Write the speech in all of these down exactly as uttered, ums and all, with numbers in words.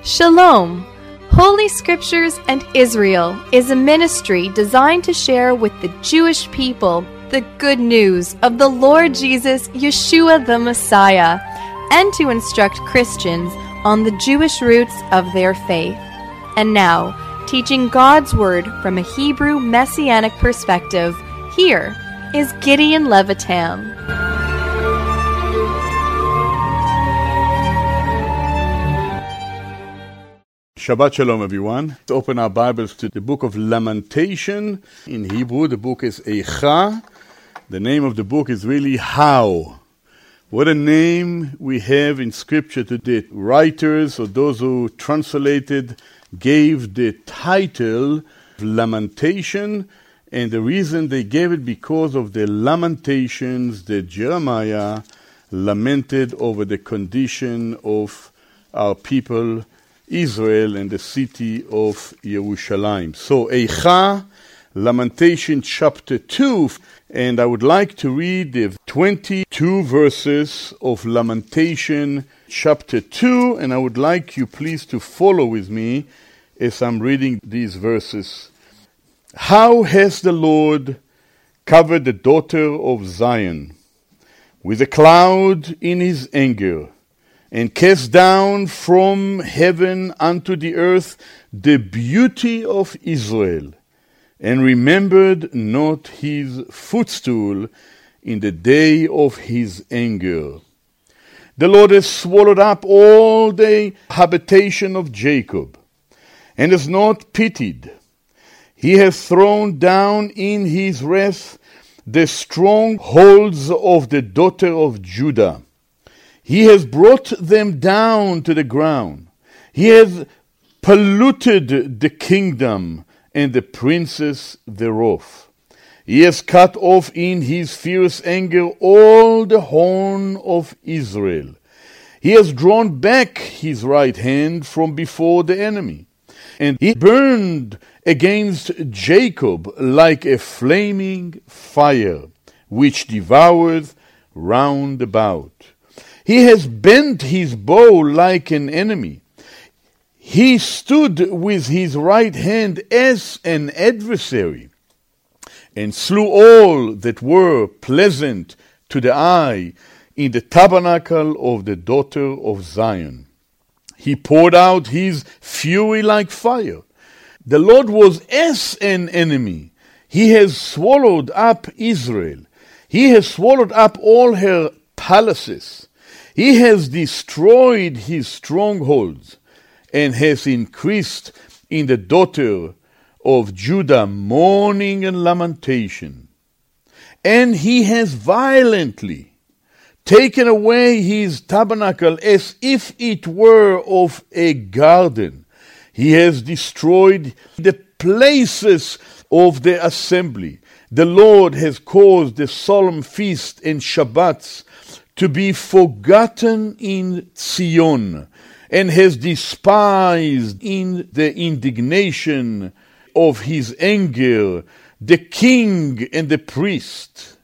Shalom! Holy Scriptures and Israel is a ministry designed to share with the Jewish people the good news of the Lord Jesus, Yeshua the Messiah, and to instruct Christians on the Jewish roots of their faith. And now, teaching God's Word from a Hebrew Messianic perspective, here is Gideon Levitam. Shabbat Shalom, everyone. Let's open our Bibles to the book of Lamentation. In Hebrew, the book is Eicha. The name of the book is really How. What a name we have in Scripture to the writers or those who translated gave the title Lamentation, and the reason they gave it because of the lamentations that Jeremiah lamented over the condition of our people Israel and the city of Yerushalayim. So, Eicha, Lamentation chapter two, and I would like to read the twenty-two verses of Lamentation chapter two, and I would like you please to follow with me as I'm reading these verses. How has the Lord covered the daughter of Zion with a cloud in his anger, and cast down from heaven unto the earth the beauty of Israel, and remembered not his footstool in the day of his anger. The Lord has swallowed up all the habitation of Jacob, and has not pitied. He has thrown down in his wrath the strongholds of the daughter of Judah. He has brought them down to the ground. He has polluted the kingdom and the princes thereof. He has cut off in his fierce anger all the horn of Israel. He has drawn back his right hand from before the enemy, and he burned against Jacob like a flaming fire, which devoureth round about. He has bent his bow like an enemy. He stood with his right hand as an adversary, and slew all that were pleasant to the eye in the tabernacle of the daughter of Zion. He poured out his fury like fire. The Lord was as an enemy. He has swallowed up Israel. He has swallowed up all her palaces. He has destroyed his strongholds, and has increased in the daughter of Judah mourning and lamentation. And he has violently taken away his tabernacle as if it were of a garden. He has destroyed the places of the assembly. The Lord has caused the solemn feast and Shabbats to be forgotten in Zion, and has despised in the indignation of his anger the king and the priest.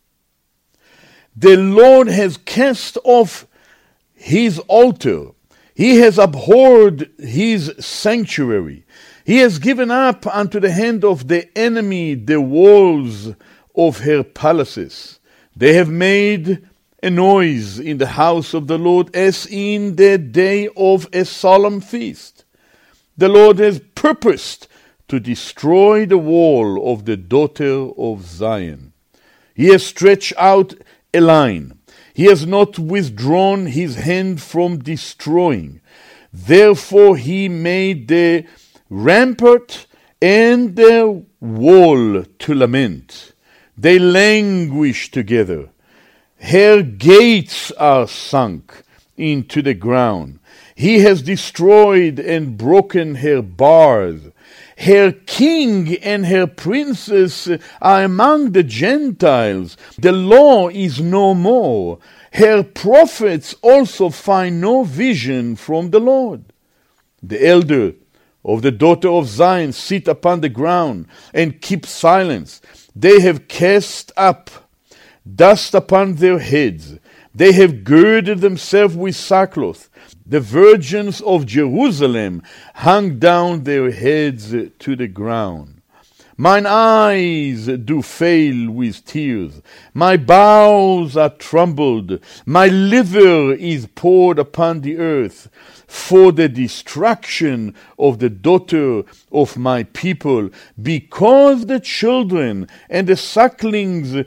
The Lord has cast off his altar. He has abhorred his sanctuary. He has given up unto the hand of the enemy the walls of her palaces. They have made a noise in the house of the Lord as in the day of a solemn feast. The Lord has purposed to destroy the wall of the daughter of Zion. He has stretched out a line. He has not withdrawn his hand from destroying. Therefore he made the rampart and the wall to lament. They languish together. Her gates are sunk into the ground. He has destroyed and broken her bars. Her king and her princes are among the Gentiles. The law is no more. Her prophets also find no vision from the Lord. The elder of the daughter of Zion sit upon the ground and keep silence. They have cast up dust upon their heads. They have girded themselves with sackcloth. The virgins of Jerusalem hung down their heads to the ground. Mine eyes do fail with tears, my bowels are troubled, my liver is poured upon the earth, for the destruction of the daughter of my people, because the children and the sucklings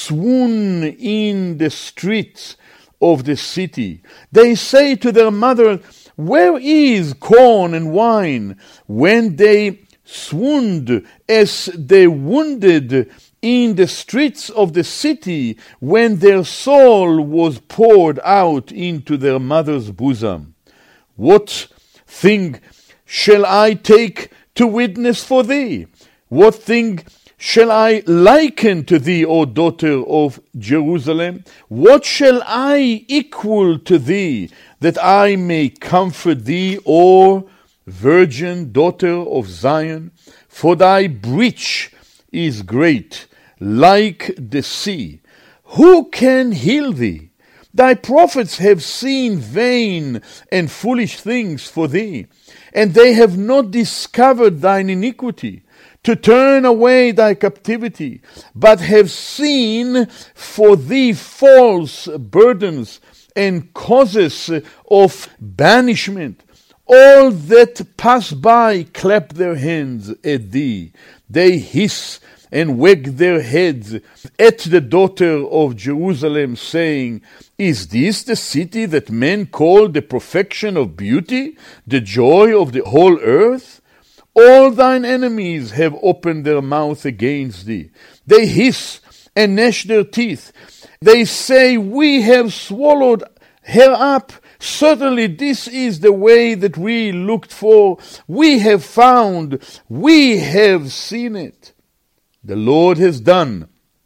swoon in the streets of the city. They say to their mother, where is corn and wine? When they swooned as they wounded in the streets of the city, when their soul was poured out into their mother's bosom. What thing shall I take to witness for thee? What thing shall I liken to thee, O daughter of Jerusalem? What shall I equal to thee, that I may comfort thee, O virgin daughter of Zion? For thy breach is great, like the sea. Who can heal thee? Thy prophets have seen vain and foolish things for thee, and they have not discovered thine iniquity, to turn away thy captivity, but have seen for thee false burdens and causes of banishment. All that pass by clap their hands at thee. They hiss and wag their heads at the daughter of Jerusalem, saying, is this the city that men call the perfection of beauty, the joy of the whole earth? All thine enemies have opened their mouth against thee. They hiss and gnash their teeth. They say, we have swallowed her up. Certainly this is the way that we looked for. We have found, we have seen it. The Lord has done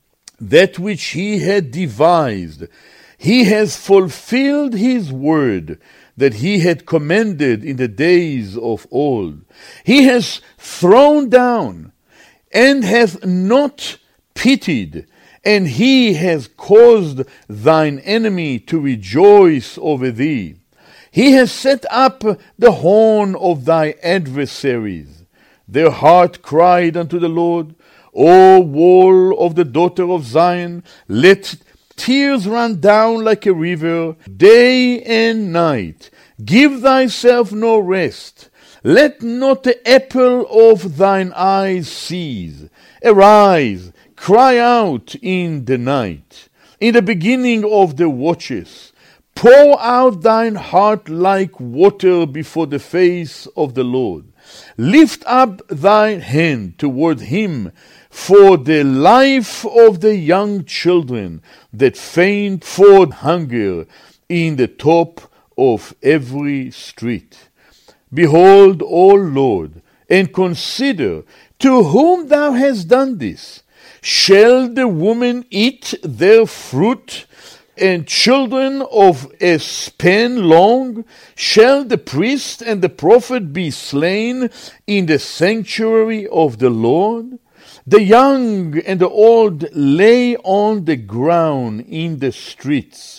that which he had devised. He has fulfilled his word that he had commanded in the days of old. He has thrown down and hath not pitied, and he has caused thine enemy to rejoice over thee. He has set up the horn of thy adversaries. Their heart cried unto the Lord, O wall of the daughter of Zion, let tears run down like a river, day and night. Give thyself no rest. Let not the apple of thine eyes cease. Arise, cry out in the night, in the beginning of the watches. Pour out thine heart like water before the face of the Lord. Lift up thine hand toward him for the life of the young children that faint for hunger in the top of every street. Behold, O Lord, and consider to whom thou hast done this. Shall the woman eat their fruit, and children of a span long? Shall the priest and the prophet be slain in the sanctuary of the Lord? The young and the old lay on the ground in the streets.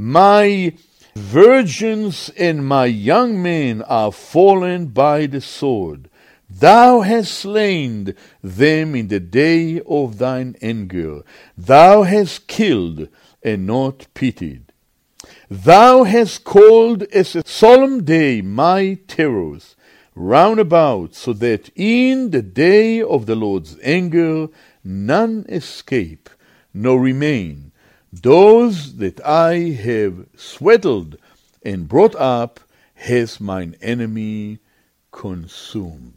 My virgins and my young men are fallen by the sword. Thou hast slain them in the day of thine anger. Thou hast killed and not pitied. Thou hast called as a solemn day my terrors round about, so that in the day of the Lord's anger none escape, nor remain. Those that I have sweated and brought up has mine enemy consumed.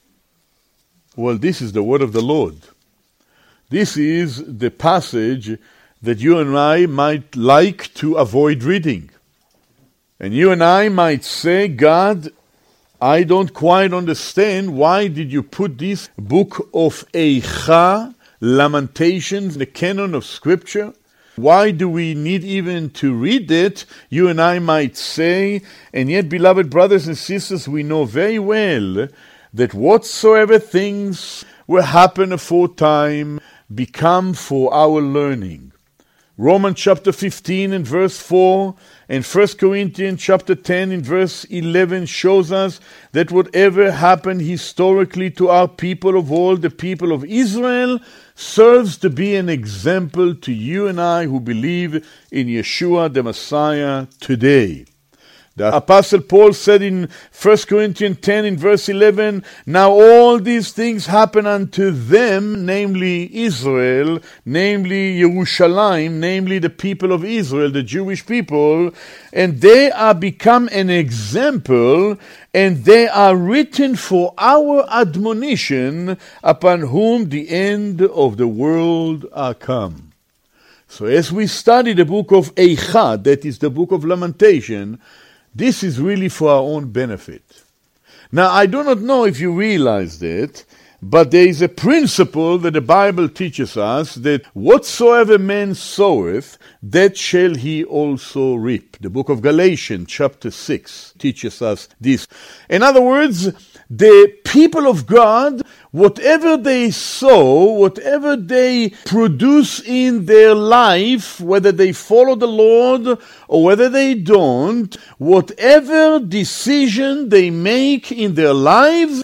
Well, this is the word of the Lord. This is the passage that you and I might like to avoid reading. And you and I might say, God, I don't quite understand, why did you put this book of Eicha, Lamentations, the canon of Scripture? Why do we need even to read it? You and I might say, and yet, beloved brothers and sisters, we know very well that whatsoever things will happen aforetime become for our learning. Romans chapter fifteen and verse four and First Corinthians chapter ten and verse eleven shows us that whatever happened historically to our people of old, the people of Israel, serves to be an example to you and I who believe in Yeshua the Messiah today. The Apostle Paul said in First Corinthians ten in verse eleven, now all these things happen unto them, namely Israel, namely Yerushalayim, namely the people of Israel, the Jewish people, and they are become an example, and they are written for our admonition, upon whom the end of the world are come. So as we study the book of Eicha, that is the book of Lamentation, this is really for our own benefit. Now, I do not know if you realize that, but there is a principle that the Bible teaches us, that whatsoever man soweth, that shall he also reap. The book of Galatians, chapter six, teaches us this. In other words, the people of God, whatever they sow, whatever they produce in their life, whether they follow the Lord or whether they don't, whatever decision they make in their lives,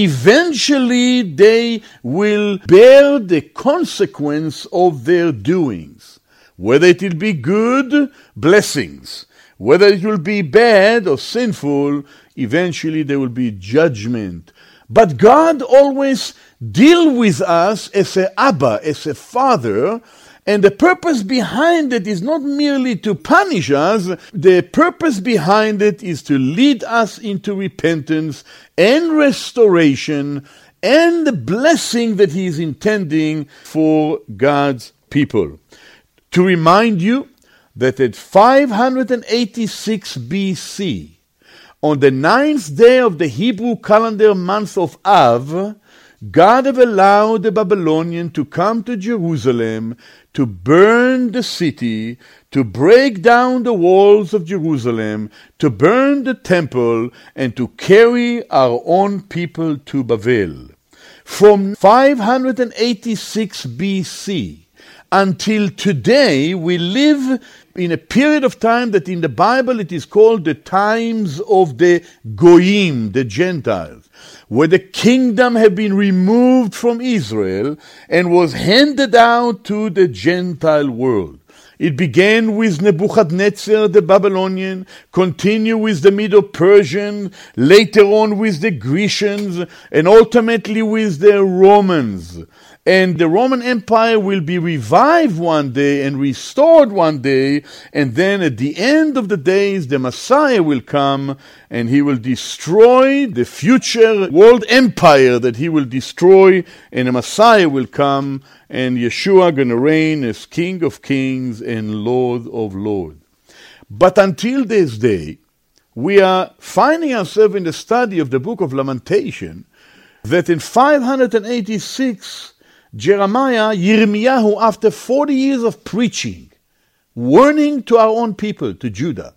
eventually they will bear the consequence of their doings. Whether it will be good, blessings. Whether it will be bad or sinful, eventually there will be judgment. But God always deals with us as a Abba, as a father, and the purpose behind it is not merely to punish us, the purpose behind it is to lead us into repentance and restoration and the blessing that He is intending for God's people. To remind you that at five eighty-six B C, on the ninth day of the Hebrew calendar month of Av, God have allowed the Babylonians to come to Jerusalem, to burn the city, to break down the walls of Jerusalem, to burn the temple, and to carry our own people to Babel. From five eighty-six B C until today, we live in a period of time that in the Bible it is called the times of the Goyim, the Gentiles, where the kingdom had been removed from Israel and was handed out to the Gentile world. It began with Nebuchadnezzar the Babylonian, continued with the Medo-Persian, later on with the Grecians, and ultimately with the Romans. And the Roman Empire will be revived one day and restored one day, and then at the end of the days, the Messiah will come, and he will destroy the future world empire that he will destroy, and the Messiah will come, and Yeshua going to reign as King of Kings and Lord of Lords. But until this day, we are finding ourselves in the study of the book of Lamentation, that in five eighty-six, Jeremiah, Yirmiyahu, after forty years of preaching, warning to our own people, to Judah,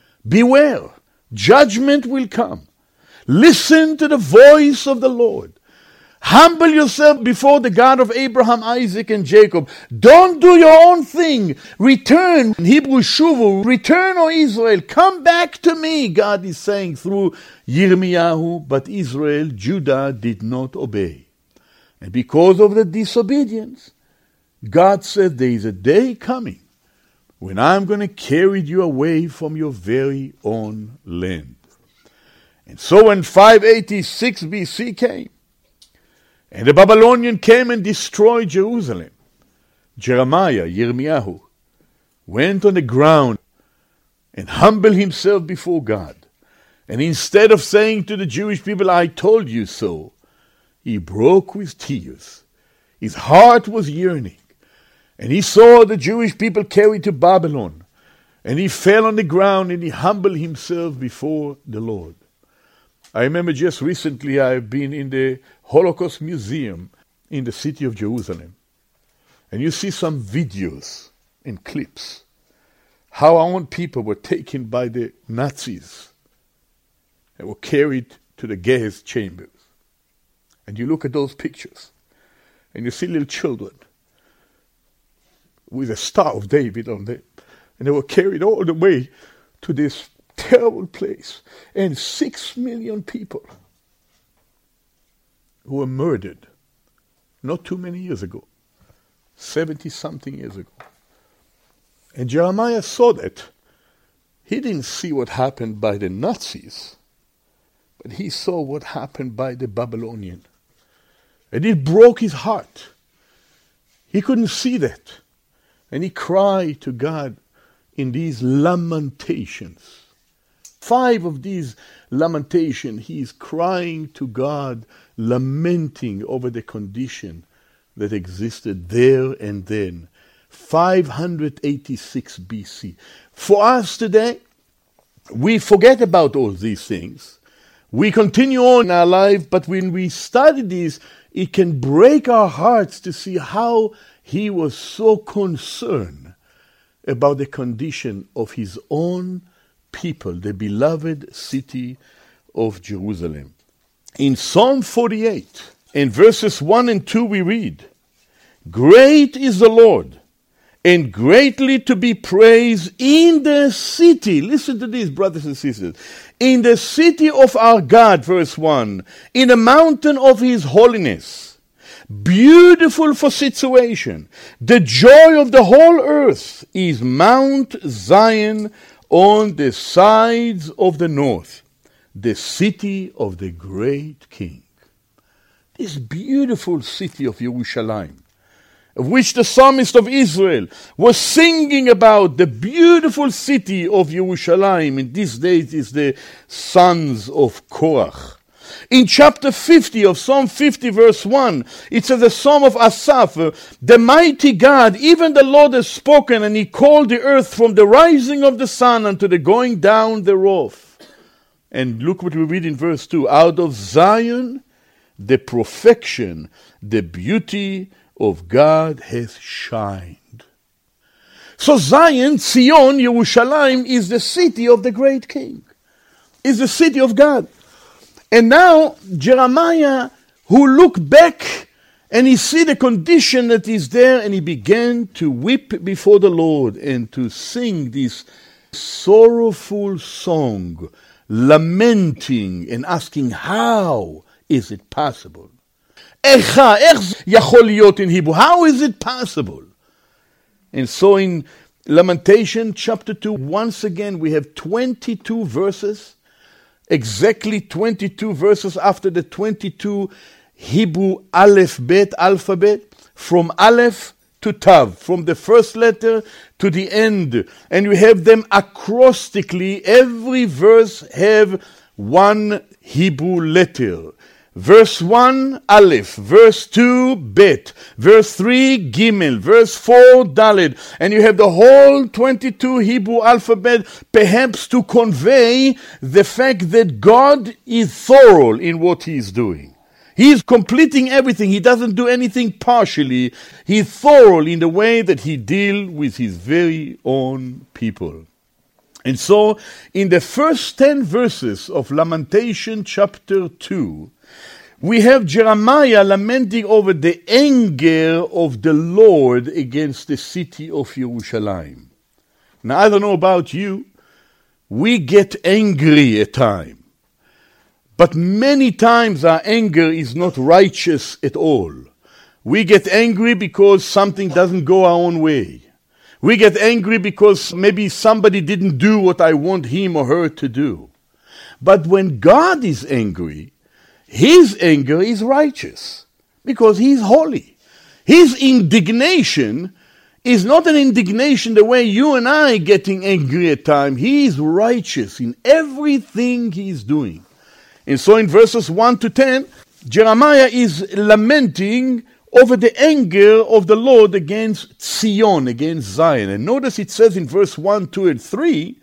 beware, judgment will come. Listen to the voice of the Lord. Humble yourself before the God of Abraham, Isaac, and Jacob. Don't do your own thing. Return, in Hebrew, shuvu, return, O Israel. Come back to me, God is saying through Yirmiyahu. But Israel, Judah, did not obey. And because of the disobedience, God said, there is a day coming when I'm going to carry you away from your very own land. And so when five eighty-six B C came, and the Babylonian came and destroyed Jerusalem, Jeremiah, Yirmiyahu, went on the ground and humbled himself before God. And instead of saying to the Jewish people, I told you so, he broke with tears. His heart was yearning. And he saw the Jewish people carried to Babylon. And he fell on the ground and he humbled himself before the Lord. I remember just recently I've been in the Holocaust Museum in the city of Jerusalem. And you see some videos and clips. How our own people were taken by the Nazis and were carried to the gas chambers. And you look at those pictures, and you see little children with a Star of David on them. And they were carried all the way to this terrible place. And six million people who were murdered not too many years ago, seventy-something years ago. And Jeremiah saw that. He didn't see what happened by the Nazis, but he saw what happened by the Babylonian. And it broke his heart. He couldn't see that. And he cried to God in these lamentations. Five of these lamentations, he is crying to God, lamenting over the condition that existed there and then. five hundred eighty-six B C. For us today, we forget about all these things. We continue on in our life, but when we study this, it can break our hearts to see how he was so concerned about the condition of his own people, the beloved city of Jerusalem. In Psalm forty-eight, in verses one and two, we read, "Great is the Lord, and greatly to be praised in the city." Listen to this, brothers and sisters. "In the city of our God," verse one, "in the mountain of his holiness, beautiful for situation. The joy of the whole earth is Mount Zion on the sides of the north, the city of the great King." This beautiful city of Jerusalem, of which the psalmist of Israel was singing about, the beautiful city of Jerusalem, in these days is the sons of Korach. In chapter fifty of Psalm fifty, verse one, it says the Psalm of Asaph, "The mighty God, even the Lord has spoken, and he called the earth from the rising of the sun unto the going down thereof." And look what we read in verse two, "Out of Zion the perfection, the beauty of God has shined." So Zion, Zion, Jerusalem, is the city of the great King, is the city of God. And now Jeremiah, who looked back and he see the condition that is there, and he began to weep before the Lord and to sing this sorrowful song, lamenting and asking, how is it possible? How is it possible? And so in Lamentation chapter two, once again we have twenty-two verses, exactly twenty-two verses after the twenty-two Hebrew Aleph Bet alphabet, from Aleph to Tav, from the first letter to the end. And you have them acrostically. Every verse have one Hebrew letter. Verse one, Aleph. Verse two, Bet. Verse three, Gimel. Verse four, Dalet. And you have the whole twenty-two Hebrew alphabet, perhaps to convey the fact that God is thorough in what he is doing. He is completing everything. He doesn't do anything partially. He is thorough in the way that he deals with his very own people. And so, in the first ten verses of Lamentation chapter two, we have Jeremiah lamenting over the anger of the Lord against the city of Jerusalem. Now, I don't know about you, we get angry at times. But many times our anger is not righteous at all. We get angry because something doesn't go our own way. We get angry because maybe somebody didn't do what I want him or her to do. But when God is angry, his anger is righteous because he is holy. His indignation is not an indignation the way you and I getting angry at times. He is righteous in everything he is doing. And so in verses one to ten, Jeremiah is lamenting over the anger of the Lord against Zion, against Zion. And notice it says in verse one, two, and three,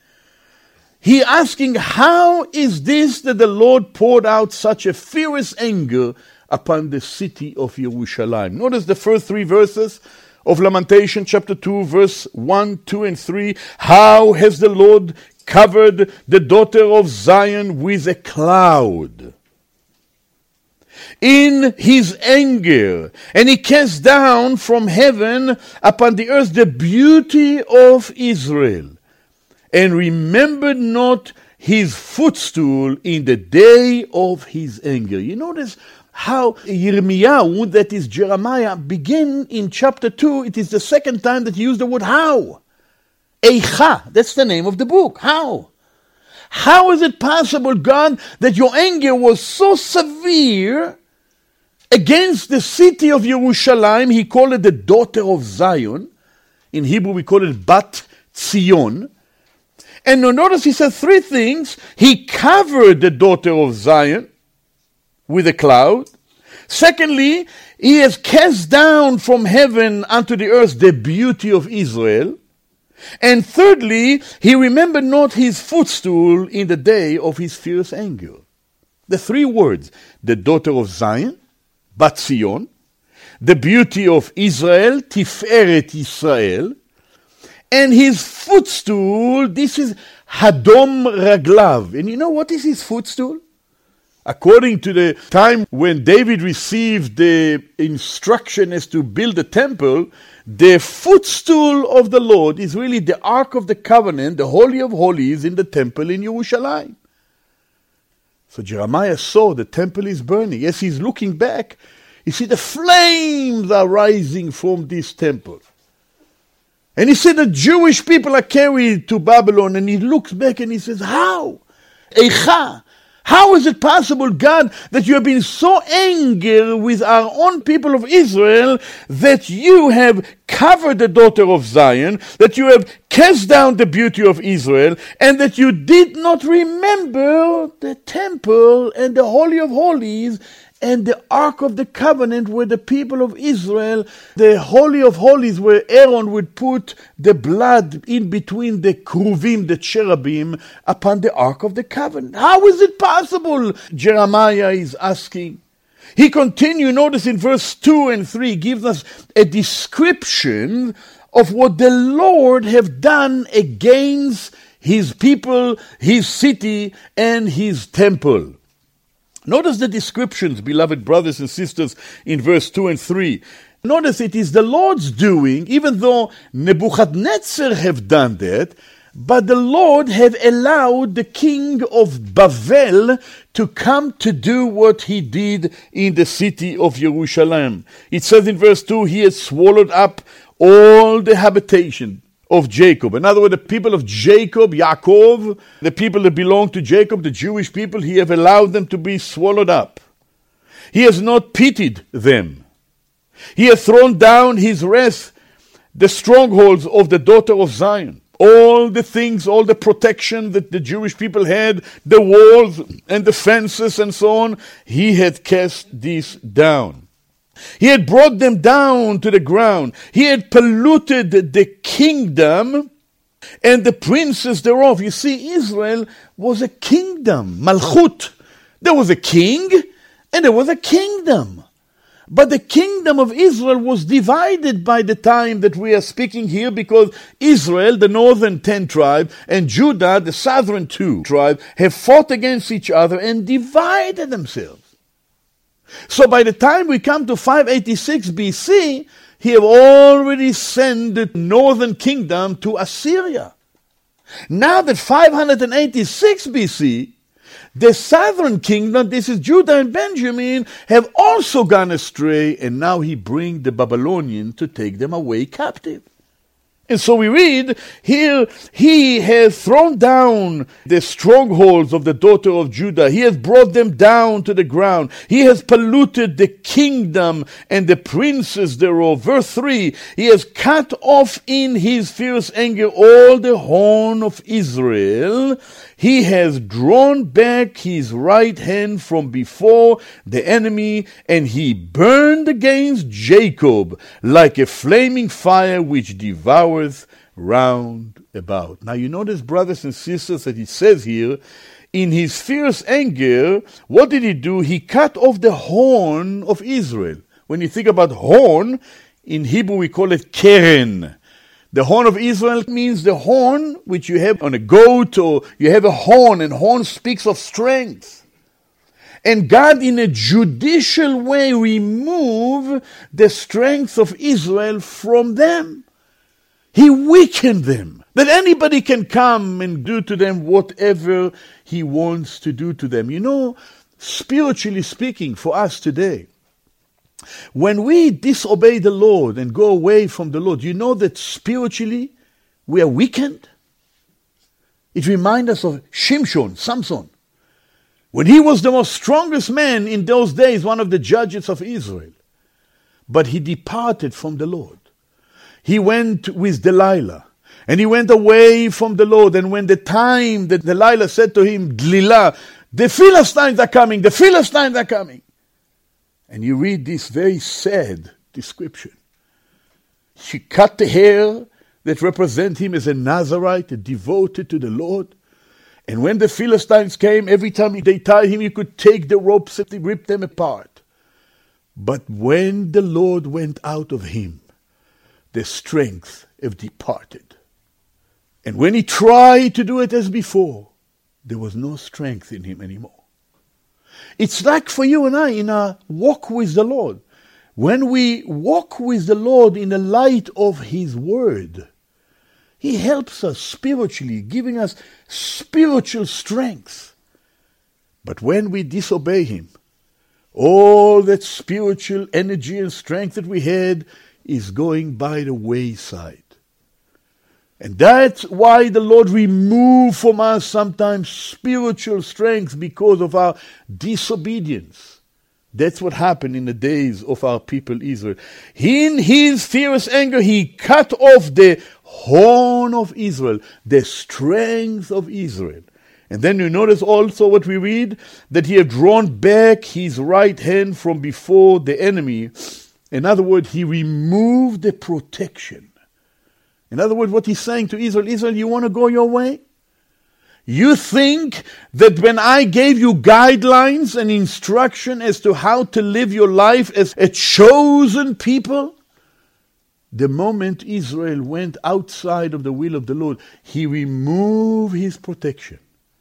he asking, how is this that the Lord poured out such a fierce anger upon the city of Jerusalem? Notice the first three verses of Lamentation chapter two, verse one, two, and three. How has the Lord covered the daughter of Zion with a cloud? in his anger, and he cast down from heaven upon the earth the beauty of Israel, and remembered not his footstool in the day of his anger. You notice how Yirmiyahu, that is Jeremiah, begin in chapter two. It is the second time that he used the word how. Eicha, that's the name of the book. How? How is it possible, God, that your anger was so severe against the city of Yerushalayim? He called it the daughter of Zion. In Hebrew we call it Bat Zion. And notice he said three things. He covered the daughter of Zion with a cloud. Secondly, he has cast down from heaven unto the earth the beauty of Israel. And thirdly, he remembered not his footstool in the day of his fierce anger. The three words, the daughter of Zion, Bat Zion, the beauty of Israel, Tiferet Israel, and his footstool, this is Hadom Raglav. And you know what is his footstool? According to the time when David received the instruction as to build the temple, the footstool of the Lord is really the Ark of the Covenant, the Holy of Holies in the temple in Yerushalayim. So Jeremiah saw the temple is burning. As he's looking back, you see the flames are rising from this temple. And he said the Jewish people are carried to Babylon, and he looks back and he says, how? Eicha. How is it possible, God, that you have been so angry with our own people of Israel that you have covered the daughter of Zion, that you have cast down the beauty of Israel, and that you did not remember the temple and the Holy of Holies and the Ark of the Covenant where the people of Israel, the Holy of Holies, where Aaron would put the blood in between the Kruvim, the cherubim, upon the Ark of the Covenant. How is it possible? Jeremiah is asking. He continues, notice in verse two and three, gives us a description of what the Lord have done against his people, his city, and his temple. Notice the descriptions, beloved brothers and sisters, in verse two and three. Notice it is the Lord's doing, even though Nebuchadnezzar have done that, but the Lord have allowed the king of Bavel to come to do what he did in the city of Jerusalem. It says in verse two, he has swallowed up all the habitation of Jacob. In other words, the people of Jacob, Yaakov, the people that belong to Jacob, the Jewish people, he have allowed them to be swallowed up. He has not pitied them. He has thrown down his wrath, the strongholds of the daughter of Zion. All the things, all the protection that the Jewish people had, the walls and the fences and so on, he had cast this down. He had brought them down to the ground. He had polluted the kingdom and the princes thereof. You see, Israel was a kingdom, Malchut. There was a king and there was a kingdom. But the kingdom of Israel was divided by the time that we are speaking here, because Israel, the northern ten tribe, and Judah, the southern two tribes, have fought against each other and divided themselves. So by the time we come to five eighty-six B C, he have already sent the northern kingdom to Assyria. Now that five eighty-six B C, the southern kingdom, this is Judah and Benjamin, have also gone astray, and now he brings the Babylonians to take them away captive. And so we read here, he has thrown down the strongholds of the daughter of Judah. He has brought them down to the ground. He has polluted the kingdom and the princes thereof. Verse three, he has cut off in his fierce anger all the horn of Israel. He has drawn back his right hand from before the enemy, and he burned against Jacob like a flaming fire which devoureth round about. Now you notice, brothers and sisters, that he says here, in his fierce anger, what did he do? He cut off the horn of Israel. When you think about horn, in Hebrew we call it keren. The horn of Israel means the horn which you have on a goat, or you have a horn, and horn speaks of strength. And God, in a judicial way, removed the strength of Israel from them. He weakened them. That anybody can come and do to them whatever he wants to do to them. You know, spiritually speaking, for us today, when we disobey the Lord and go away from the Lord, you know that spiritually we are weakened? It reminds us of Shimshon, Samson. When he was the most strongest man in those days, one of the judges of Israel. But he departed from the Lord. He went with Delilah. And he went away from the Lord. And when the time that Delilah said to him, Delilah, the Philistines are coming, the Philistines are coming. And you read this very sad description. She cut the hair that represent him as a Nazarite, devoted to the Lord. And when the Philistines came, every time they tied him, you could take the ropes and rip them apart. But when the Lord went out of him, the strength have departed. And when he tried to do it as before, there was no strength in him anymore. It's like for you and I in our walk with the Lord. When we walk with the Lord in the light of his word, he helps us spiritually, giving us spiritual strength. But when we disobey him, all that spiritual energy and strength that we had is going by the wayside. And that's why the Lord removes from us sometimes spiritual strength because of our disobedience. That's what happened in the days of our people Israel. In his fierce anger, he cut off the horn of Israel, the strength of Israel. And then you notice also what we read, that he had drawn back his right hand from before the enemy. In other words, he removed the protection. In other words, what he's saying to Israel, Israel, you want to go your way? You think that when I gave you guidelines and instruction as to how to live your life as a chosen people, the moment Israel went outside of the will of the Lord, he removed his protection.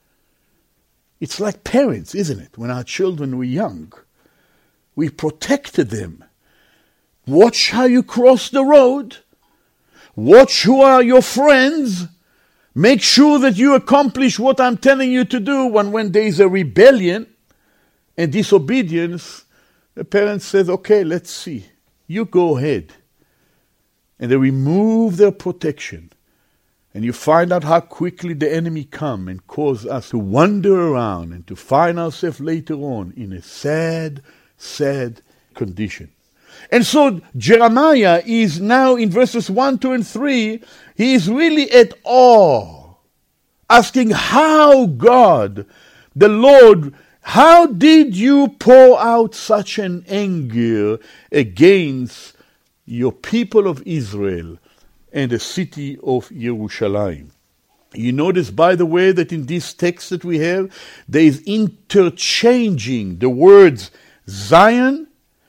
It's like parents, isn't it? When our children were young, we protected them. Watch how you cross the road. Watch who are your friends. Make sure that you accomplish what I'm telling you to do. When, when there is a rebellion and disobedience, the parent says, okay, let's see. You go ahead. And they remove their protection. And you find out how quickly the enemy come and cause us to wander around and to find ourselves later on in a sad, sad condition. And so Jeremiah is now in verses one, two, and three, he is really at awe, asking how God, the Lord, how did you pour out such an anger against your people of Israel and the city of Jerusalem? You notice, by the way, that in this text that we have, there is interchanging the words Zion,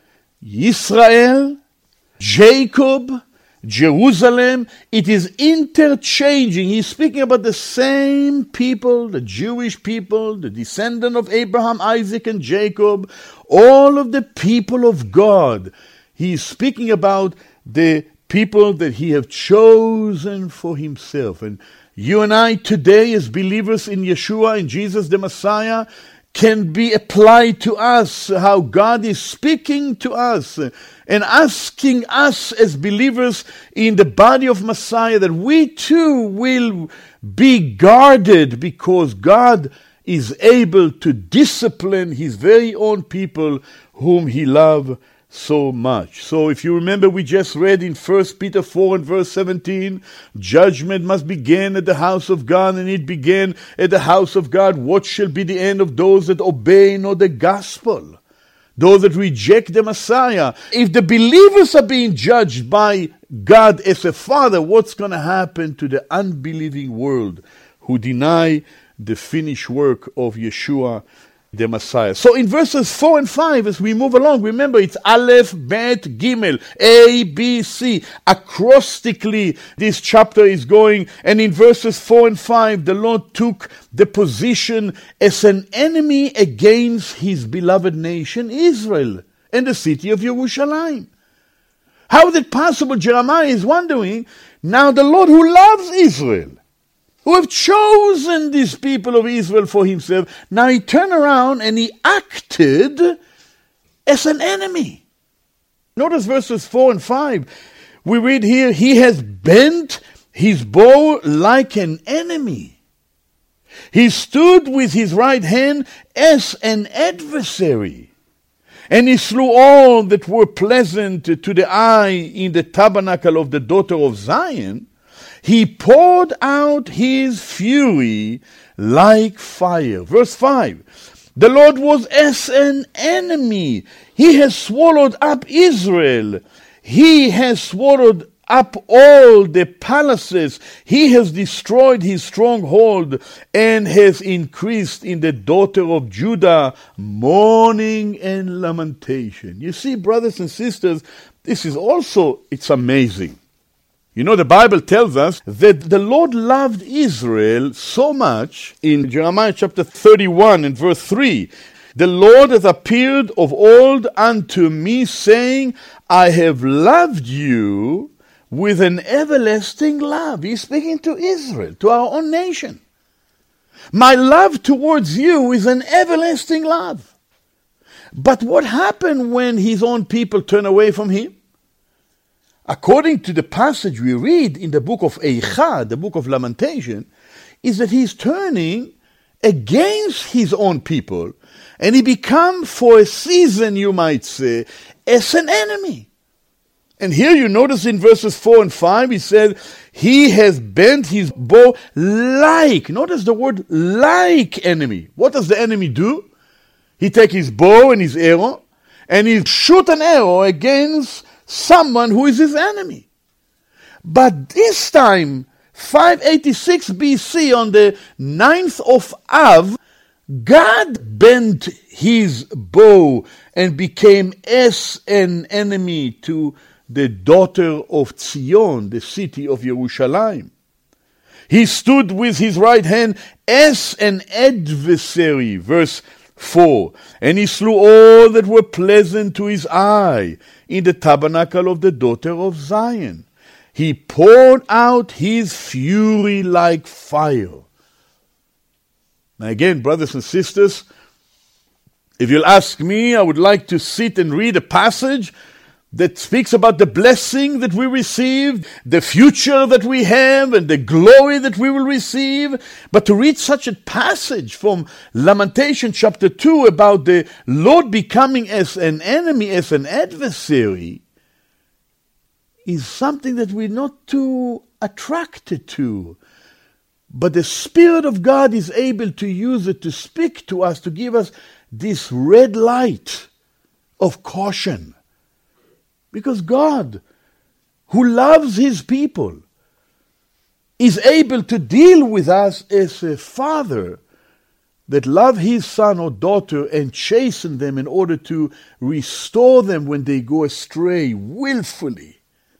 Israel, Jacob, Jerusalem. It is interchanging. He's speaking about the same people, the Jewish people, the descendant of Abraham, Isaac, and Jacob, all of the people of God. He's speaking about the people that he have chosen for himself. And you and I today, as believers in Yeshua, in Jesus the Messiah, can be applied to us, how God is speaking to us and asking us as believers in the body of Messiah that we too will be guarded, because God is able to discipline his very own people whom he loves so much. So if you remember, we just read in First Peter four and verse seventeen, judgment must begin at the house of God, and it began at the house of God. What shall be the end of those that obey not the gospel, those that reject the Messiah? If the believers are being judged by God as a father, what's going to happen to the unbelieving world who deny the finished work of Yeshua the Messiah. So in verses four and five, as we move along, remember it's Aleph, Bet, Gimel, A, B, C. Acrostically, this chapter is going, and in verses four and five, the Lord took the position as an enemy against his beloved nation, Israel, and the city of Jerusalem. How is it possible, Jeremiah is wondering, now the Lord who loves Israel, who have chosen these people of Israel for himself, now he turned around and he acted as an enemy. Notice verses four and five. We read here, he has bent his bow like an enemy. He stood with his right hand as an adversary. And he slew all that were pleasant to the eye in the tabernacle of the daughter of Zion. He poured out his fury like fire. Verse five. The Lord was as an enemy. He has swallowed up Israel. He has swallowed up all the palaces. He has destroyed his stronghold and has increased in the daughter of Judah mourning and lamentation. You see, brothers and sisters, this is also, it's amazing. You know, the Bible tells us that the Lord loved Israel so much in Jeremiah chapter thirty-one and verse three. The Lord has appeared of old unto me, saying, I have loved you with an everlasting love. He's speaking to Israel, to our own nation. My love towards you is an everlasting love. But what happened when his own people turn away from him? According to the passage we read in the book of Eicha, the book of Lamentation, is that he's turning against his own people, and he become, for a season, you might say, as an enemy. And here you notice in verses four and five, he said, he has bent his bow like, notice the word like enemy. What does the enemy do? He take his bow and his arrow, and he shoot an arrow against someone who is his enemy. But this time, five eighty-six B C, on the ninth of Av, God bent his bow and became as an enemy to the daughter of Zion, the city of Jerusalem. He stood with his right hand as an adversary, verse four, and he slew all that were pleasant to his eye in the tabernacle of the daughter of Zion. He poured out his fury like fire. Now again, brothers and sisters, if you'll ask me, I would like to sit and read a passage that speaks about the blessing that we receive, the future that we have, and the glory that we will receive. But to read such a passage from Lamentation chapter two about the Lord becoming as an enemy, as an adversary, is something that we're not too attracted to. But the Spirit of God is able to use it to speak to us, to give us this red light of caution. Because God, who loves his people, is able to deal with us as a father that loves his son or daughter and chasten them in order to restore them when they go astray willfully.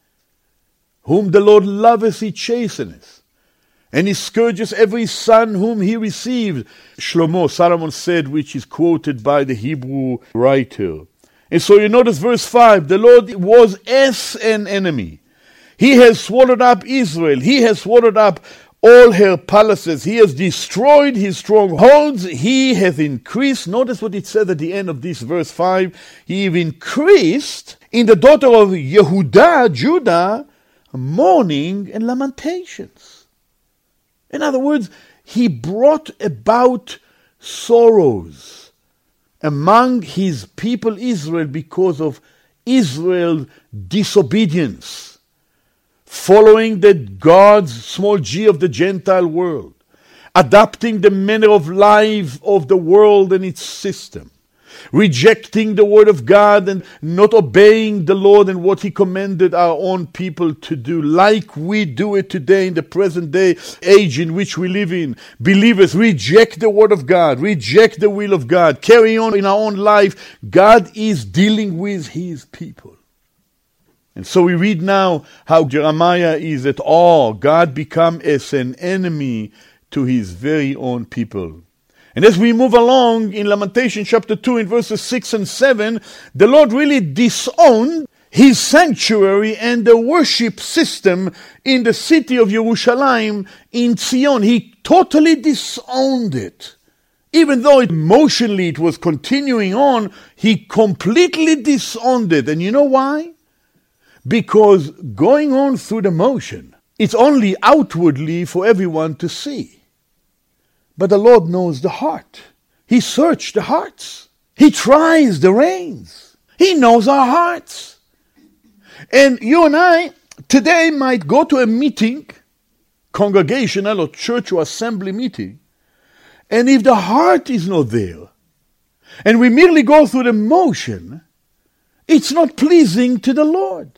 Whom the Lord loveth, he chasteneth, and he scourges every son whom he received. Shlomo, Solomon said, which is quoted by the Hebrew writer. And so you notice verse five, the Lord was as an enemy. He has swallowed up Israel. He has swallowed up all her palaces. He has destroyed his strongholds. He has increased. Notice what it said at the end of this verse five. He have increased in the daughter of Yehudah, Judah, mourning and lamentations. In other words, he brought about sorrows among his people Israel because of Israel's disobedience, following the God's small g of the Gentile world, adopting the manner of life of the world and its system, rejecting the word of God and not obeying the Lord and what he commanded our own people to do, like we do it today in the present day age in which we live in. Believers reject the word of God, reject the will of God, carry on in our own life. God is dealing with his people. And so we read now how Jeremiah is at awe. God become as an enemy to his very own people. And as we move along in Lamentation chapter two in verses six and seven, the Lord really disowned his sanctuary and the worship system in the city of Jerusalem in Zion. He totally disowned it. Even though emotionally it was continuing on, he completely disowned it. And you know why? Because going on through the motion, it's only outwardly for everyone to see. But the Lord knows the heart. He searched the hearts. He tries the reins. He knows our hearts. And you and I today might go to a meeting, congregational or church or assembly meeting, and if the heart is not there, and we merely go through the motion, it's not pleasing to the Lord.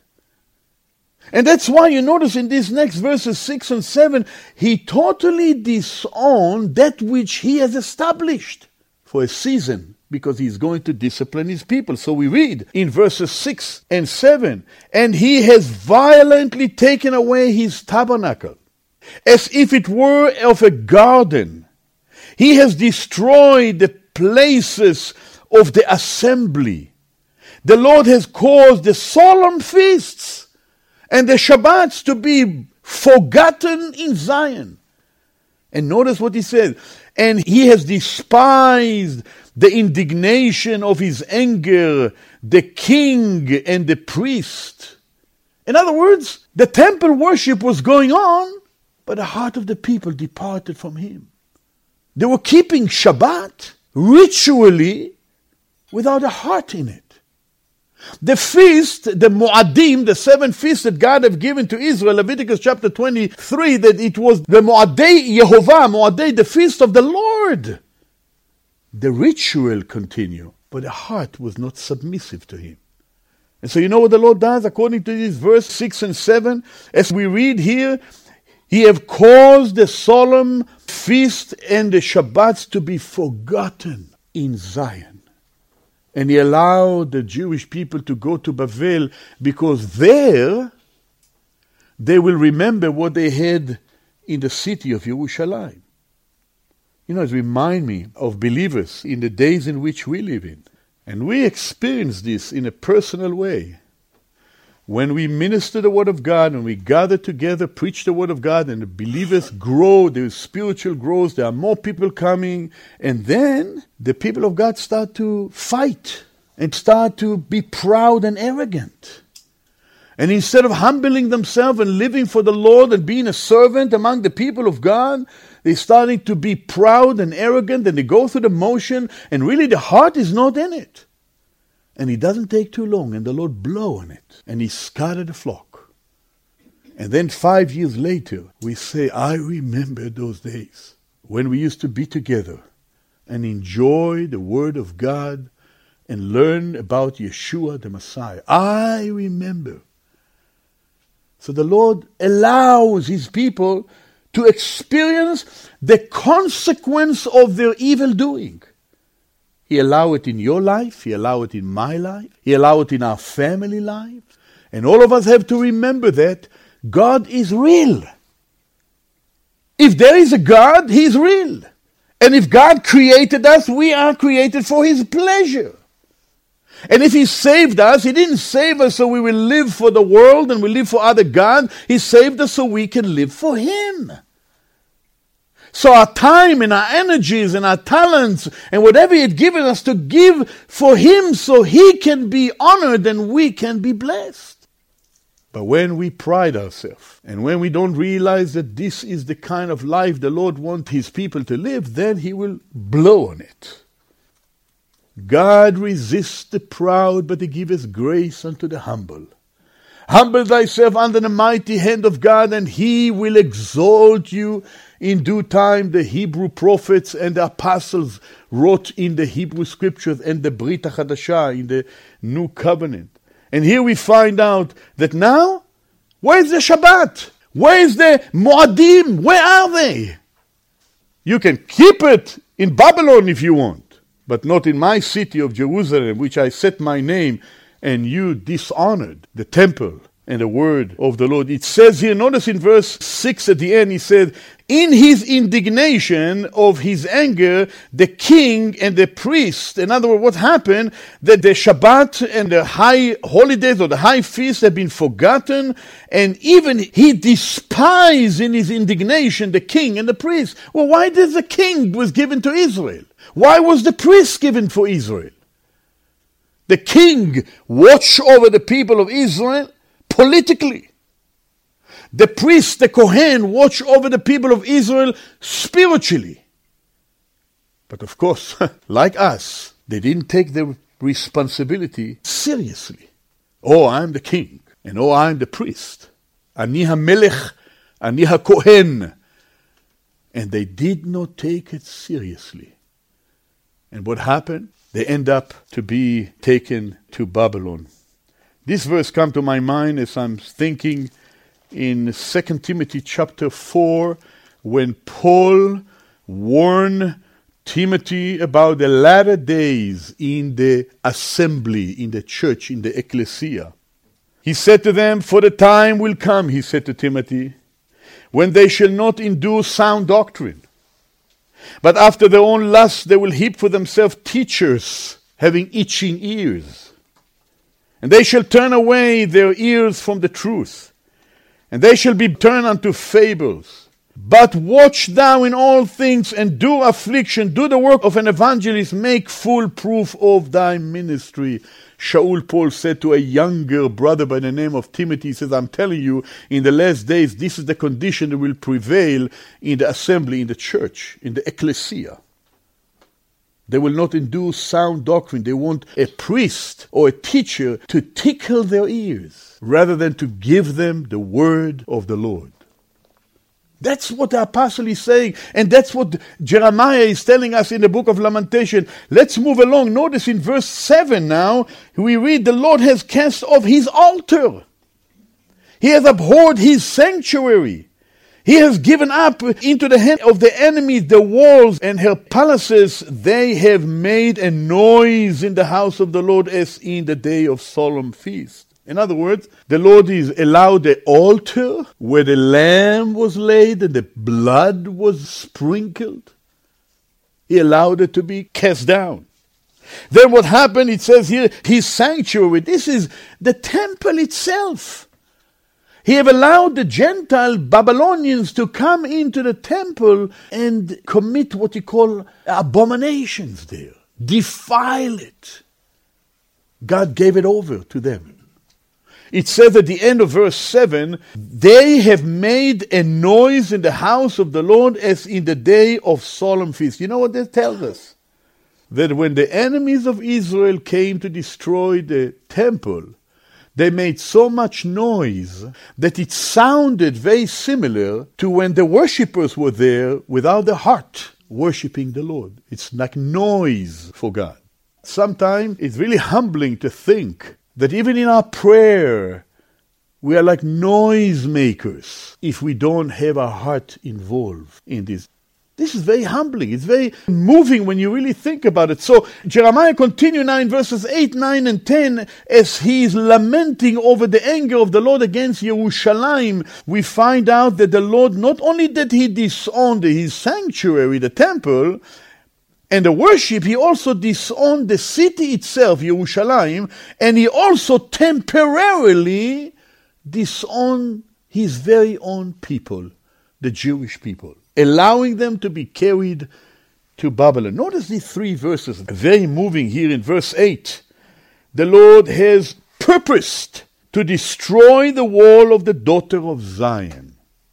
And that's why you notice in these next verses six and seven, he totally disowned that which he has established for a season, because he's going to discipline his people. So we read in verses six and seven, and he has violently taken away his tabernacle, as if it were of a garden. He has destroyed the places of the assembly. The Lord has caused the solemn feasts and the Shabbats to be forgotten in Zion. And notice what he says. And he has despised the indignation of his anger, the king and the priest. In other words, the temple worship was going on, but the heart of the people departed from him. They were keeping Shabbat ritually without a heart in it. The feast, the Moadim, the seven feasts that God have given to Israel, Leviticus chapter twenty-three, that it was the Moadei Yehovah, Moadei, the feast of the Lord. The ritual continued, but the heart was not submissive to him. And so you know what the Lord does according to this verse six and seven? As we read here, he have caused the solemn feast and the Shabbats to be forgotten in Zion. And he allowed the Jewish people to go to Bavel, because there they will remember what they had in the city of Jerusalem. You know, it reminds me of believers in the days in which we live in. And we experience this in a personal way. When we minister the Word of God, when we gather together, preach the Word of God, and the believers grow, there is spiritual growth, there are more people coming, and then the people of God start to fight and start to be proud and arrogant. And instead of humbling themselves and living for the Lord and being a servant among the people of God, they're starting to be proud and arrogant, and they go through the motion, and really the heart is not in it. And it doesn't take too long, and the Lord blow on it, and he scattered the flock. And then five years later, we say, I remember those days when we used to be together and enjoy the Word of God and learn about Yeshua the Messiah. I remember. So the Lord allows his people to experience the consequence of their evil doing. He allowed it in your life. He allowed it in my life. He allowed it in our family life. And all of us have to remember that God is real. If there is a God, he is real. And if God created us, we are created for his pleasure. And if he saved us, he didn't save us so we will live for the world and we live for other gods. He saved us so we can live for him. So our time and our energies and our talents and whatever he had given us to give for him so he can be honored and we can be blessed. But when we pride ourselves and when we don't realize that this is the kind of life the Lord wants his people to live, then he will blow on it. God resists the proud, but he giveth grace unto the humble. Humble thyself under the mighty hand of God, and he will exalt you in due time. The Hebrew prophets and the apostles wrote in the Hebrew Scriptures and the Brit HaChadashah, in the New Covenant. And here we find out that now, where is the Shabbat? Where is the Moadim? Where are they? You can keep it in Babylon if you want, but not in my city of Jerusalem, which I set my name, and you dishonored the temple and the word of the Lord. It says here, notice in verse six at the end, he said, in his indignation of his anger, the king and the priest, in other words, what happened, that the Shabbat and the high holidays or the high feasts have been forgotten, and even he despised in his indignation the king and the priest. Well, why did the king was given to Israel? Why was the priest given for Israel? The king watched over the people of Israel politically. The priest, the Kohen, watch over the people of Israel spiritually. But of course, like us, they didn't take their responsibility seriously. Oh, I'm the king, and oh, I'm the priest. Ani HaMelech, Ani HaKohen. And they did not take it seriously. And what happened? They end up to be taken to Babylon. This verse comes to my mind as I'm thinking in Second Timothy chapter four, when Paul warned Timothy about the latter days in the assembly, in the church, in the ecclesia. He said to them, for the time will come, he said to Timothy, when they shall not endure sound doctrine, but after their own lust they will heap for themselves teachers, having itching ears. And they shall turn away their ears from the truth, and they shall be turned unto fables. But watch thou in all things, and do affliction, do the work of an evangelist, make full proof of thy ministry. Shaul Paul said to a younger brother by the name of Timothy, he says, I'm telling you, in the last days, this is the condition that will prevail in the assembly, in the church, in the ecclesia. They will not endure sound doctrine. They want a priest or a teacher to tickle their ears rather than to give them the word of the Lord. That's what the apostle is saying, and that's what Jeremiah is telling us in the book of Lamentation. Let's move along. Notice in verse seven now, we read, the Lord has cast off his altar. He has abhorred his sanctuary. He has given up into the hand of the enemy the walls and her palaces. They have made a noise in the house of the Lord as in the day of solemn feast. In other words, the Lord is allowed the altar where the lamb was laid and the blood was sprinkled. He allowed it to be cast down. Then what happened, it says here, his sanctuary. This is the temple itself. He have allowed the Gentile Babylonians to come into the temple and commit what he call abominations there. Defile it. God gave it over to them. It says at the end of verse seven, they have made a noise in the house of the Lord as in the day of solemn feast. You know what that tells us? That when the enemies of Israel came to destroy the temple, they made so much noise that it sounded very similar to when the worshippers were there without the heart worshiping the Lord. It's like noise for God. Sometimes it's really humbling to think that even in our prayer, we are like noise makers if we don't have our heart involved in this. This is very humbling. It's very moving when you really think about it. So Jeremiah continues now in verses eight, nine, and ten as he is lamenting over the anger of the Lord against Jerusalem. We find out that the Lord, not only did he disown his sanctuary, the temple, and the worship, he also disowned the city itself, Jerusalem, and he also temporarily disowned his very own people, the Jewish people, allowing them to be carried to Babylon. Notice these three verses, very moving here in verse eight. The Lord has purposed to destroy the wall of the daughter of Zion.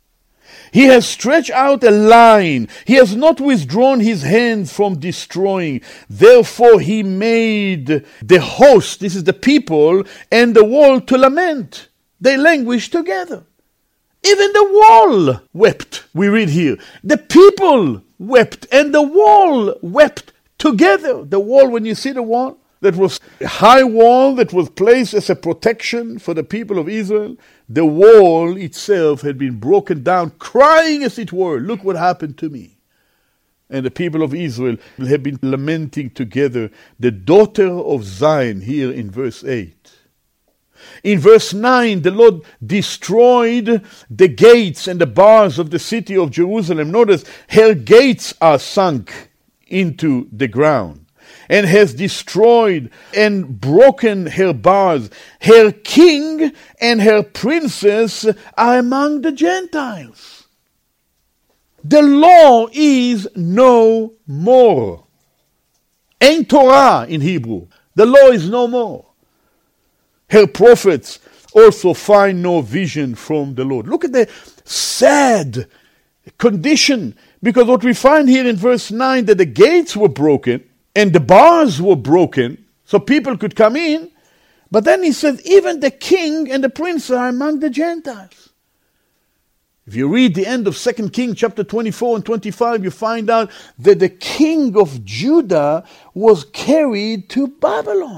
He has stretched out a line. He has not withdrawn his hands from destroying. Therefore he made the host, this is the people, and the wall to lament. They languished together. Even the wall wept, we read here. The people wept, and the wall wept together. The wall, when you see the wall, that was a high wall that was placed as a protection for the people of Israel. The wall itself had been broken down, crying as it were, look what happened to me. And the people of Israel have been lamenting together, the daughter of Zion, here in verse eight. In verse nine, the Lord destroyed the gates and the bars of the city of Jerusalem. Notice, her gates are sunk into the ground, and has destroyed and broken her bars. Her king and her princess are among the Gentiles. The law is no more. Ein Torah in Hebrew. The law is no more. Her prophets also find no vision from the Lord. Look at the sad condition, because what we find here in verse nine, that the gates were broken and the bars were broken, so people could come in. But then he says, even the king and the prince are among the Gentiles. If you read the end of Second Kings chapter twenty-four and twenty-five, you find out that the king of Judah was carried to Babylon.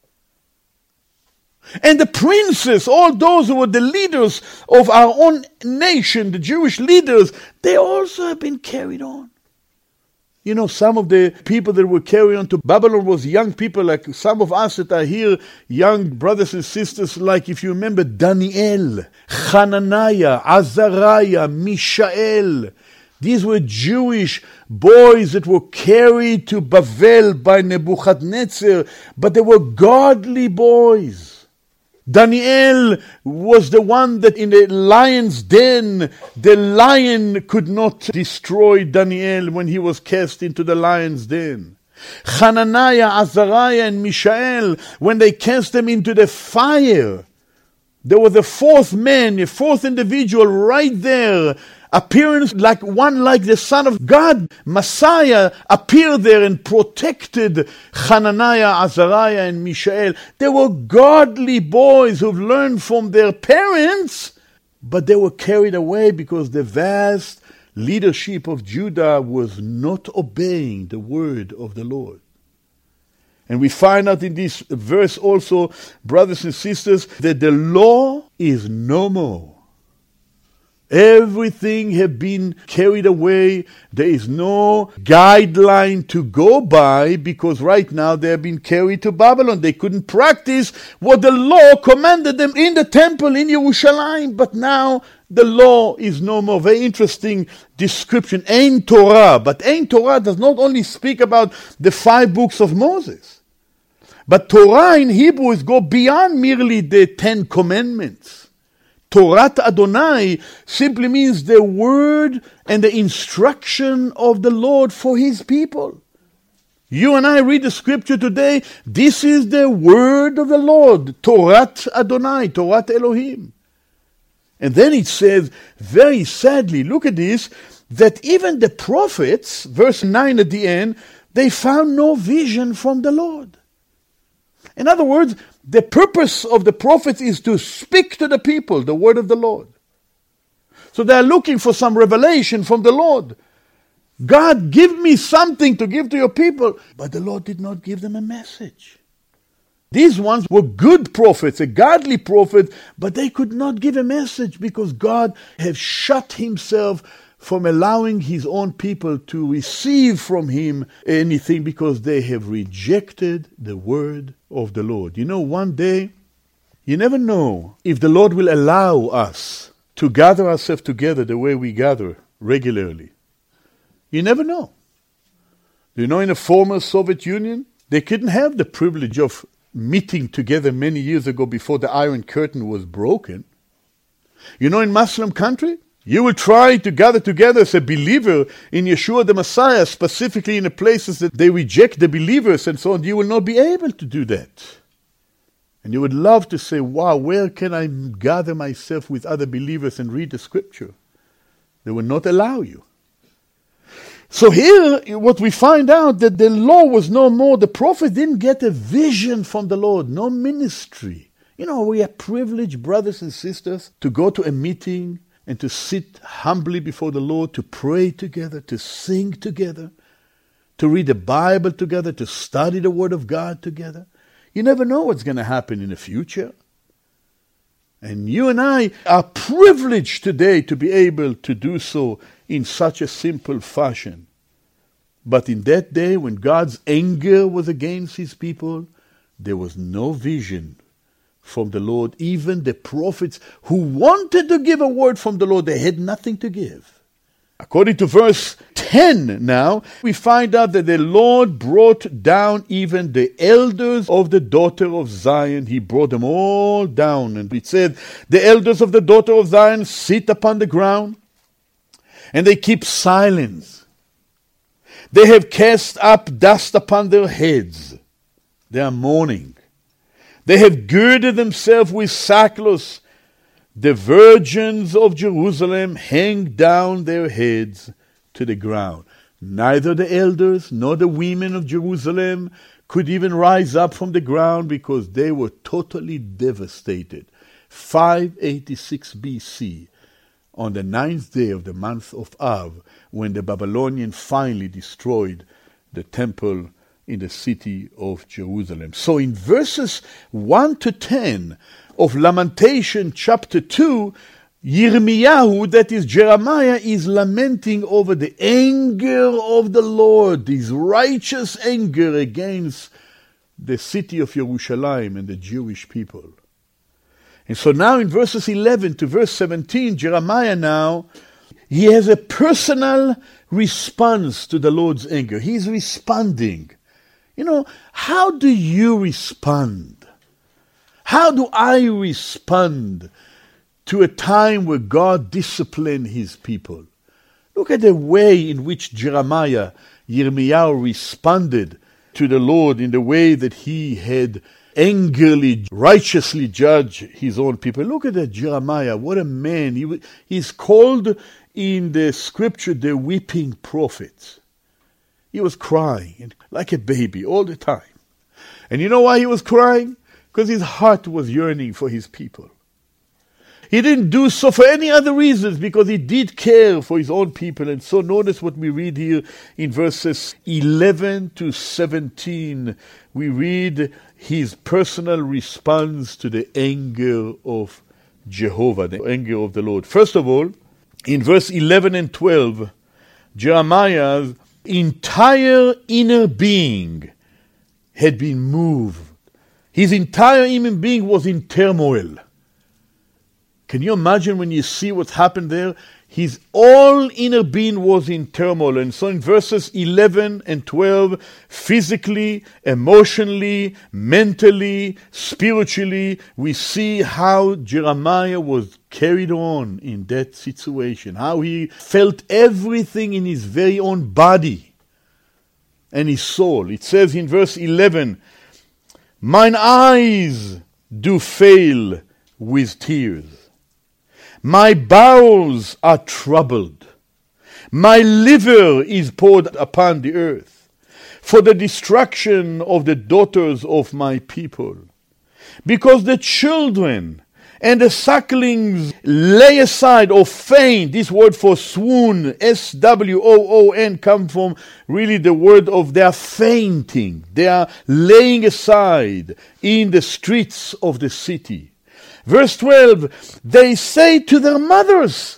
And the princes, all those who were the leaders of our own nation, the Jewish leaders, they also have been carried on. You know, some of the people that were carried on to Babylon was young people, like some of us that are here, young brothers and sisters, like if you remember Daniel, Hananiah, Azariah, Mishael. These were Jewish boys that were carried to Babel by Nebuchadnezzar, but they were godly boys. Daniel was the one that in the lion's den, the lion could not destroy Daniel when he was cast into the lion's den. Hananiah, Azariah, and Mishael, when they cast them into the fire, there was a fourth man, a fourth individual right there, appearance like one like the Son of God. Messiah appeared there and protected Hananiah, Azariah, and Mishael. They were godly boys who've learned from their parents, but they were carried away because the vast leadership of Judah was not obeying the word of the Lord. And we find out in this verse also, brothers and sisters, that the law is no more. Everything have been carried away. There is no guideline to go by, because right now they have been carried to Babylon. They couldn't practice what the law commanded them in the temple in Jerusalem. But now the law is no more. Very interesting description. Ein Torah. But Ein Torah does not only speak about the five books of Moses. But Torah in Hebrew is go beyond merely the Ten Commandments. Torat Adonai simply means the word and the instruction of the Lord for his people. You and I read the scripture today. This is the word of the Lord. Torat Adonai, Torat Elohim. And then it says, very sadly, look at this, that even the prophets, verse nine at the end, they found no vision from the Lord. In other words, the purpose of the prophets is to speak to the people the word of the Lord. So they are looking for some revelation from the Lord. God, give me something to give to your people. But the Lord did not give them a message. These ones were good prophets, a godly prophet, but they could not give a message because God has shut himself from allowing his own people to receive from him anything, because they have rejected the word of the Lord. You know, one day, you never know if the Lord will allow us to gather ourselves together the way we gather regularly. You never know. Do you know, in the former Soviet Union, they couldn't have the privilege of meeting together many years ago before the Iron Curtain was broken. You know, in Muslim country, you will try to gather together as a believer in Yeshua the Messiah, specifically in the places that they reject the believers and so on. You will not be able to do that. And you would love to say, wow, where can I gather myself with other believers and read the scripture? They will not allow you. So here, what we find out, that the law was no more. The prophet didn't get a vision from the Lord, no ministry. You know, we are privileged, brothers and sisters, to go to a meeting and to sit humbly before the Lord, to pray together, to sing together, to read the Bible together, to study the Word of God together. You never know what's going to happen in the future. And you and I are privileged today to be able to do so in such a simple fashion. But in that day, when God's anger was against his people, there was no vision from the Lord. Even the prophets who wanted to give a word from the Lord, they had nothing to give. According to verse ten now, we find out that the Lord brought down even the elders of the daughter of Zion. He brought them all down. And it said, the elders of the daughter of Zion sit upon the ground, and they keep silence. They have cast up dust upon their heads. They are mourning. They have girded themselves with sackcloth. The virgins of Jerusalem hang down their heads to the ground. Neither the elders nor the women of Jerusalem could even rise up from the ground because they were totally devastated. five eighty-six B C, on the ninth day of the month of Av, when the Babylonians finally destroyed the temple in the city of Jerusalem. So in verses one to ten of Lamentation chapter two, Yirmiyahu, that is Jeremiah, is lamenting over the anger of the Lord, his righteous anger against the city of Jerusalem and the Jewish people. And so now in verses eleven to verse seventeen, Jeremiah now, he has a personal response to the Lord's anger. He's responding. You know, how do you respond? How do I respond to a time where God disciplined his people? Look at the way in which Jeremiah, Yirmiyahu, responded to the Lord in the way that he had angrily, righteously judged his own people. Look at that Jeremiah. What a man. He, he's called in the scripture the weeping prophet. He was crying like a baby all the time. And you know why he was crying? Because his heart was yearning for his people. He didn't do so for any other reasons, because he did care for his own people. And so notice what we read here in verses eleven to seventeen. We read his personal response to the anger of Jehovah, the anger of the Lord. First of all, in verse eleven and twelve, Jeremiah's entire inner being had been moved. His entire human being was in turmoil. Can you imagine when you see what happened there? His all inner being was in turmoil. And so in verses eleven and twelve, physically, emotionally, mentally, spiritually, we see how Jeremiah was carried on in that situation, how he felt everything in his very own body and his soul. It says in verse eleven, mine eyes do fail with tears. My bowels are troubled. My liver is poured upon the earth for the destruction of the daughters of my people. Because the children and the sucklings lay aside or faint. This word for swoon, S W O O N, come from really the word of they are fainting. They are laying aside in the streets of the city. Verse twelve, they say to their mothers,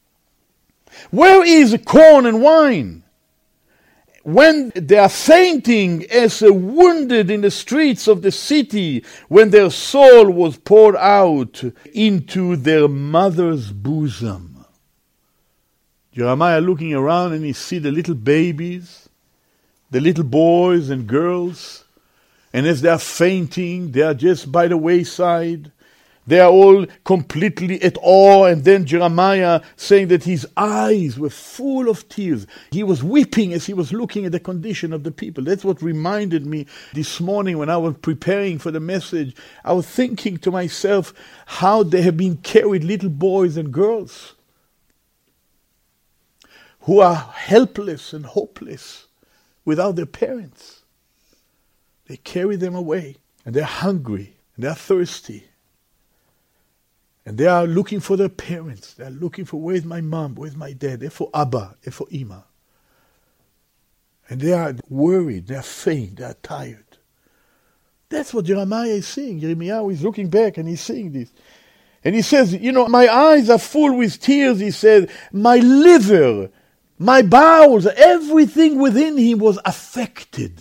where is corn and wine? When they are fainting as wounded in the streets of the city, when their soul was poured out into their mother's bosom. Jeremiah looking around and he see the little babies, the little boys and girls, and as they are fainting, they are just by the wayside. They are all completely at awe. And then Jeremiah saying that his eyes were full of tears. He was weeping as he was looking at the condition of the people. That's what reminded me this morning when I was preparing for the message. I was thinking to myself how they have been carried, little boys and girls who are helpless and hopeless without their parents. They carry them away, and they're hungry, and they're thirsty. And they are looking for their parents. They are looking for, where's my mom? Where's my dad? They're for Abba. They're for Ima. And they are worried, they are faint, they are tired. That's what Jeremiah is saying. Jeremiah is looking back and he's saying this. And he says, you know, my eyes are full with tears, he said. My liver, my bowels, everything within him was affected.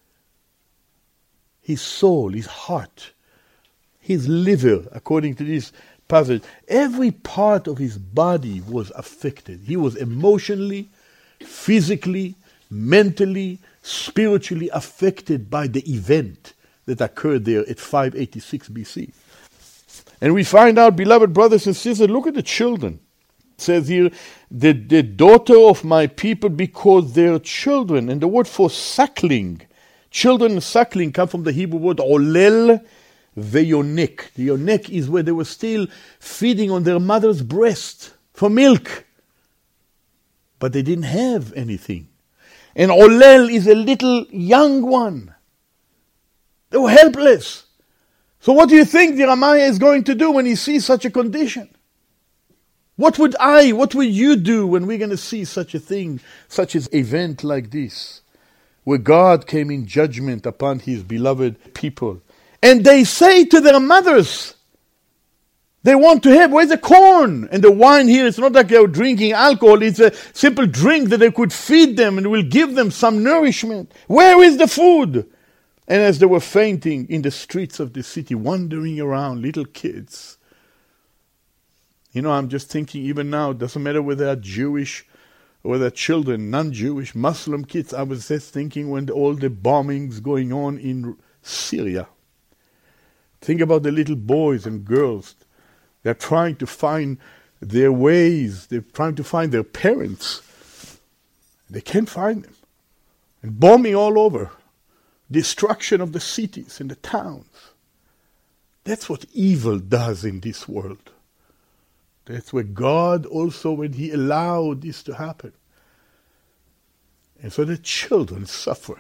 His soul, his heart, his liver, according to this passage, every part of his body was affected. He was emotionally, physically, mentally, spiritually affected by the event that occurred there at five eighty-six B C. And we find out, beloved brothers and sisters, look at the children. It says here, the, the daughter of my people, because they're children. And the word for suckling, children suckling, come from the Hebrew word olel veyonek. The yonek is where they were still feeding on their mother's breast for milk. But they didn't have anything. And olel is a little young one. They were helpless. So what do you think Jeremiah is going to do when he sees such a condition? What would I, what would you do when we're going to see such a thing, such an event like this, where God came in judgment upon his beloved people? And they say to their mothers, they want to have, where's the corn? And the wine here, it's not like they're drinking alcohol, it's a simple drink that they could feed them and will give them some nourishment. Where is the food? And as they were fainting in the streets of the city, wandering around, little kids. You know, I'm just thinking even now, it doesn't matter whether they're Jewish or whether they're children, non-Jewish, Muslim kids. I was just thinking when all the bombings going on in Syria. Think about the little boys and girls. They're trying to find their ways. They're trying to find their parents. They can't find them. And bombing all over. Destruction of the cities and the towns. That's what evil does in this world. That's where God also, when he allowed this to happen. And so the children suffer.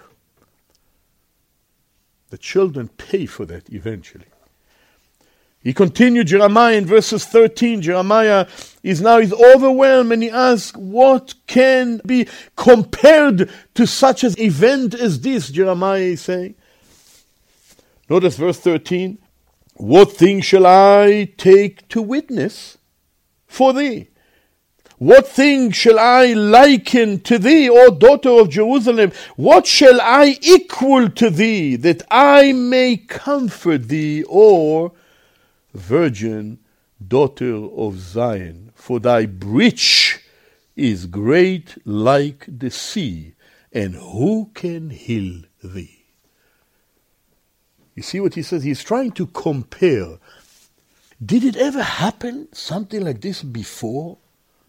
The children pay for that eventually. He continued, Jeremiah, in verses thirteen. Jeremiah is now is overwhelmed and he asks, what can be compared to such an event as this? Jeremiah is saying. Notice verse thirteen. What thing shall I take to witness for thee? What thing shall I liken to thee, O daughter of Jerusalem? What shall I equal to thee, that I may comfort thee, O virgin daughter of Zion? For thy breach is great like the sea, and who can heal thee? You see what he says? He's trying to compare. Did it ever happen, something like this before?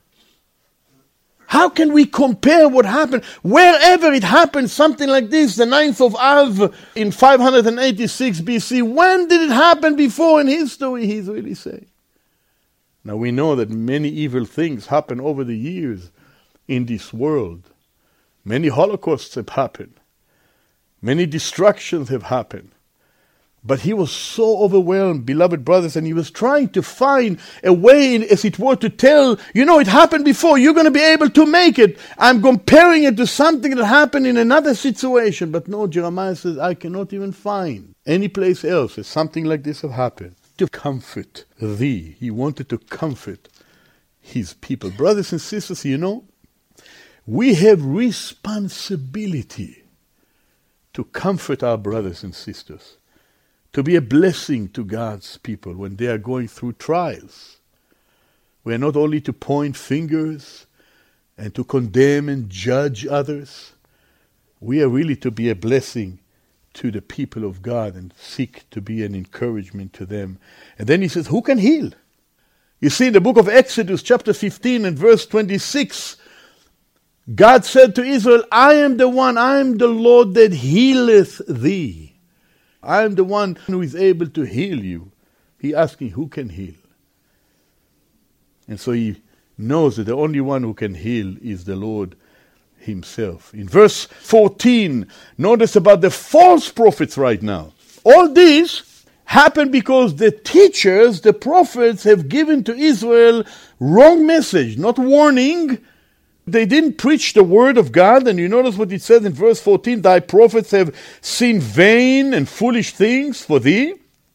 How can we compare what happened? Wherever it happened, something like this, the ninth of Av in five eighty-six B C, when did it happen before in history, he's really saying. Now we know that many evil things happen over the years in this world. Many holocausts have happened. Many destructions have happened. But he was so overwhelmed, beloved brothers, and he was trying to find a way, as it were, to tell, you know, it happened before, you're going to be able to make it. I'm comparing it to something that happened in another situation. But no, Jeremiah says, I cannot even find any place else that something like this have happened. To comfort thee. He wanted to comfort his people. Brothers and sisters, you know, we have responsibility to comfort our brothers and sisters. To be a blessing to God's people when they are going through trials. We are not only to point fingers and to condemn and judge others. We are really to be a blessing to the people of God and seek to be an encouragement to them. And then he says, who can heal? You see in the book of Exodus chapter fifteen and verse twenty-six, God said to Israel, I am the one, I am the Lord that healeth thee. I am the one who is able to heal you. He asking, who can heal? And so he knows that the only one who can heal is the Lord himself. In verse fourteen, notice about the false prophets right now. All this happened because the teachers, the prophets, have given to Israel wrong message, not warning, They didn't preach the word of God, and you notice what it says in verse fourteen, thy prophets have seen vain and foolish things for thee,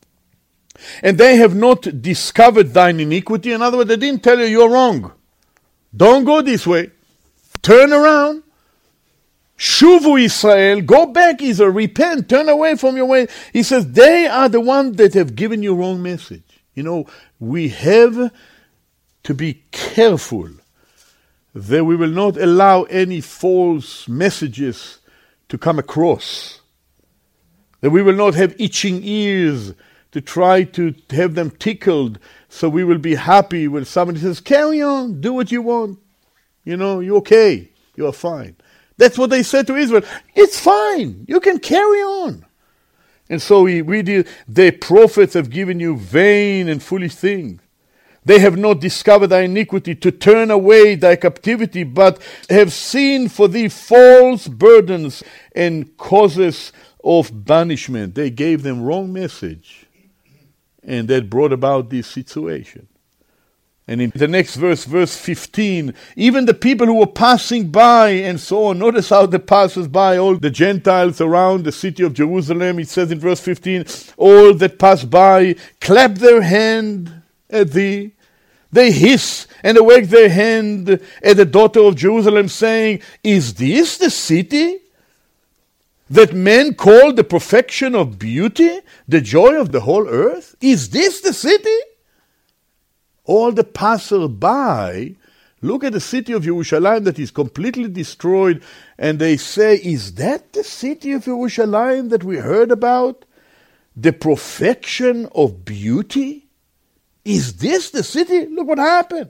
and they have not discovered thine iniquity. In other words, they didn't tell you you're wrong. Don't go this way. Turn around. Shuvu Israel, go back Israel, repent, turn away from your way. He says, they are the ones that have given you wrong message. You know, we have to be careful that we will not allow any false messages to come across. That we will not have itching ears to try to have them tickled so we will be happy when somebody says, carry on, do what you want. You know, you're okay, you're fine. That's what they said to Israel. It's fine, you can carry on. And so we read here, the prophets have given you vain and foolish things. They have not discovered thy iniquity to turn away thy captivity, but have seen for thee false burdens and causes of banishment. They gave them wrong message, and that brought about this situation. And in the next verse, verse fifteen, even the people who were passing by and so on, notice how the passers by, all the Gentiles around the city of Jerusalem, it says in verse fifteen, all that pass by clap their hand at thee. They hiss and wag their hand at the daughter of Jerusalem, saying, is this the city that men call the perfection of beauty, the joy of the whole earth? Is this the city? All the passers-by look at the city of Jerusalem that is completely destroyed, and they say, is that the city of Jerusalem that we heard about? The perfection of beauty? Is this the city? Look what happened.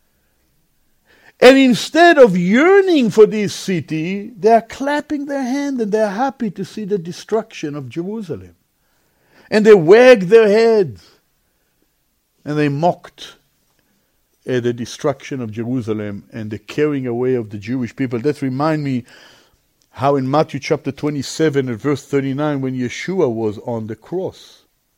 And instead of yearning for this city, they are clapping their hand and they are happy to see the destruction of Jerusalem. And they wag their heads and they mocked at the destruction of Jerusalem and the carrying away of the Jewish people. That reminds me how in Matthew chapter twenty-seven and verse thirty-nine, when Yeshua was on the cross,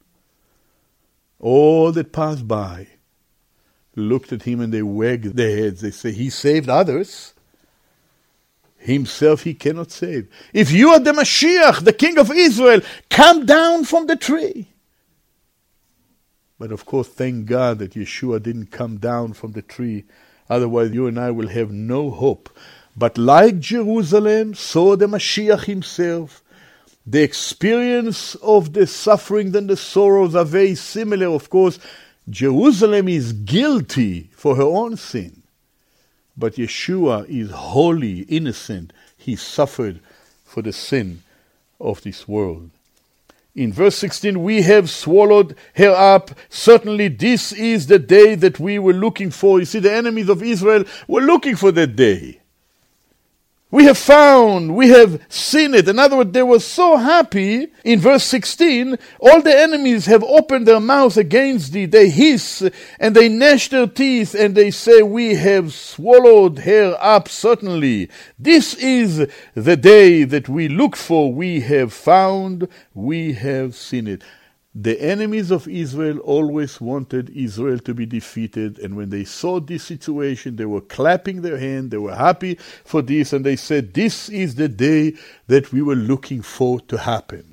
all that passed by looked at him and they wagged their heads. They say, he saved others. Himself he cannot save. If you are the Mashiach, the King of Israel, come down from the tree. But of course, thank God that Yeshua didn't come down from the tree. Otherwise, you and I will have no hope. But like Jerusalem, so the Mashiach himself, the experience of the suffering and the sorrows are very similar. Of course, Jerusalem is guilty for her own sin. But Yeshua is holy, innocent. He suffered for the sin of this world. In verse sixteen, we have swallowed her up. Certainly this is the day that we were looking for. You see, the enemies of Israel were looking for that day. We have found, we have seen it. In other words, they were so happy. In verse sixteen, all the enemies have opened their mouths against thee. They hiss and they gnash their teeth and they say, we have swallowed her up certainly. This is the day that we looked for. We have found, we have seen it. The enemies of Israel always wanted Israel to be defeated, and when they saw this situation, they were clapping their hands, they were happy for this, and they said, this is the day that we were looking for to happen.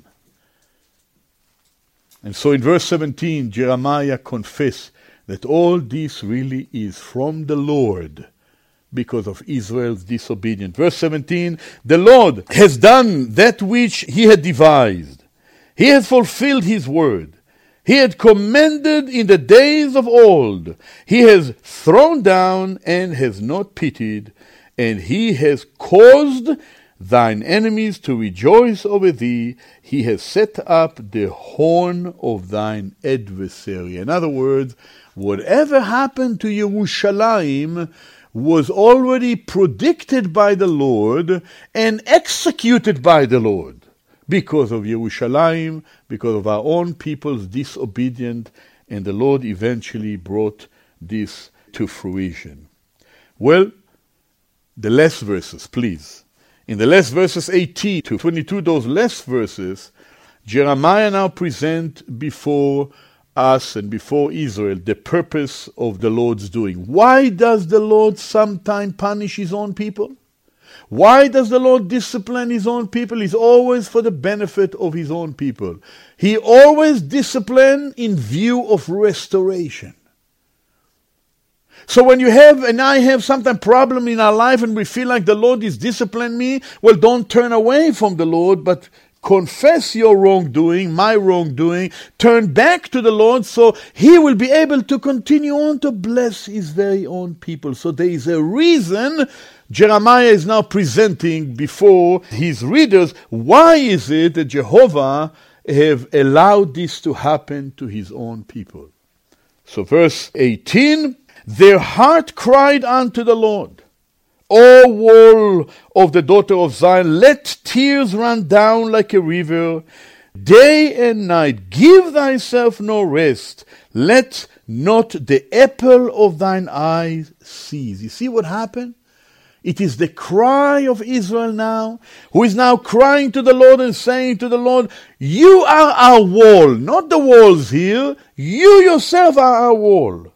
And so in verse seventeen, Jeremiah confessed that all this really is from the Lord because of Israel's disobedience. Verse seventeen, the Lord has done that which he had devised. He has fulfilled his word. He had commanded in the days of old. He has thrown down and has not pitied. And he has caused thine enemies to rejoice over thee. He has set up the horn of thine adversary. In other words, whatever happened to Yerushalayim was already predicted by the Lord and executed by the Lord. Because of Yerushalayim, because of our own people's disobedience, and the Lord eventually brought this to fruition. Well, the last verses, please. In the last verses eighteen to twenty-two, those last verses, Jeremiah now present before us and before Israel the purpose of the Lord's doing. Why does the Lord sometimes punish his own people? Why does the Lord discipline his own people? It's always for the benefit of his own people. He always disciplines in view of restoration. So when you have, and I have sometimes problem in our life and we feel like the Lord is disciplining me, well, don't turn away from the Lord, but confess your wrongdoing, my wrongdoing, turn back to the Lord so he will be able to continue on to bless his very own people. So there is a reason Jeremiah is now presenting before his readers. Why is it that Jehovah have allowed this to happen to his own people? So verse eighteen, their heart cried unto the Lord, O wall of the daughter of Zion, let tears run down like a river, day and night. Give thyself no rest. Let not the apple of thine eyes cease. You see what happened? It is the cry of Israel now, who is now crying to the Lord and saying to the Lord, you are our wall, not the walls here. You yourself are our wall.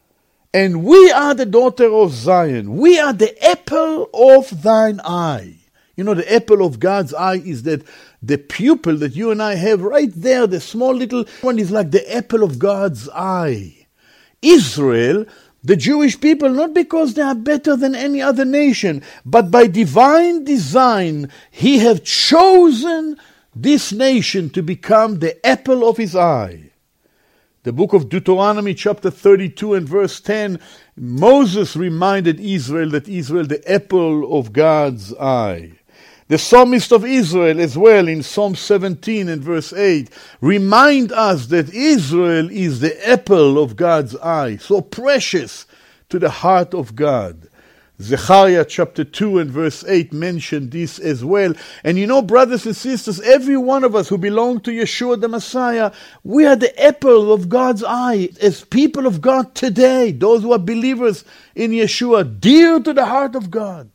And we are the daughter of Zion. We are the apple of thine eye. You know, the apple of God's eye is that the pupil that you and I have right there, the small little one, is like the apple of God's eye. Israel, the Jewish people, not because they are better than any other nation, but by divine design, he have chosen this nation to become the apple of his eye. The book of Deuteronomy chapter thirty-two and verse ten, Moses reminded Israel that Israel the apple of God's eye. The psalmist of Israel as well in Psalm seventeen and verse eight remind us that Israel is the apple of God's eye, so precious to the heart of God. Zechariah chapter two and verse eight mentioned this as well. And you know, brothers and sisters, every one of us who belong to Yeshua the Messiah, we are the apple of God's eye as people of God today, those who are believers in Yeshua, dear to the heart of God.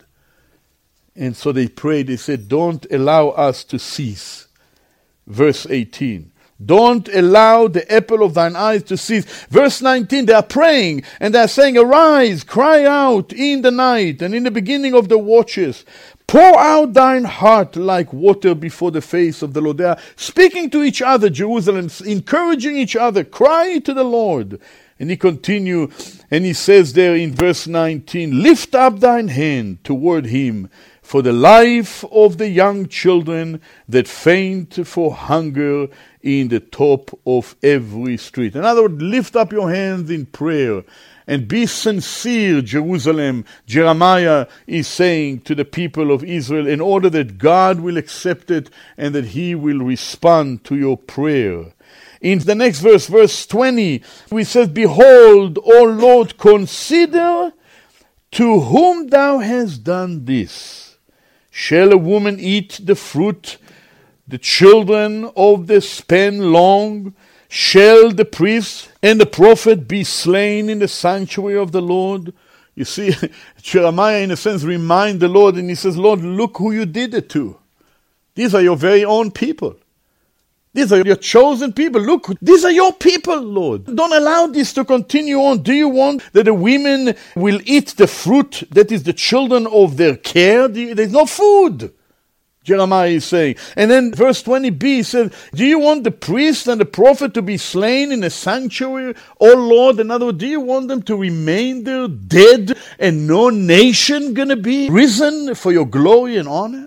And so they prayed, they said, don't allow us to cease. Verse eighteen. Don't allow the apple of thine eyes to cease. Verse nineteen, they are praying and they are saying, arise, cry out in the night and in the beginning of the watches. Pour out thine heart like water before the face of the Lord. They are speaking to each other, Jerusalem, encouraging each other, cry to the Lord. And he continue and he says there in verse nineteen, lift up thine hand toward him for the life of the young children that faint for hunger in the top of every street. In other words, lift up your hands in prayer and be sincere, Jerusalem. Jeremiah is saying to the people of Israel, in order that God will accept it and that he will respond to your prayer. In the next verse, verse twenty, we says, behold, O Lord, consider to whom thou hast done this. Shall a woman eat the fruit, the children of the span long? Shall the priest and the prophet be slain in the sanctuary of the Lord? You see, Jeremiah in a sense reminds the Lord and he says, Lord, look who you did it to. These are your very own people. These are your chosen people. Look, these are your people, Lord. Don't allow this to continue on. Do you want that the women will eat the fruit that is the children of their care? There's no food, Jeremiah is saying. And then verse twenty b says, do you want the priest and the prophet to be slain in a sanctuary, O Lord? In other words, do you want them to remain there dead and no nation going to be risen for your glory and honor?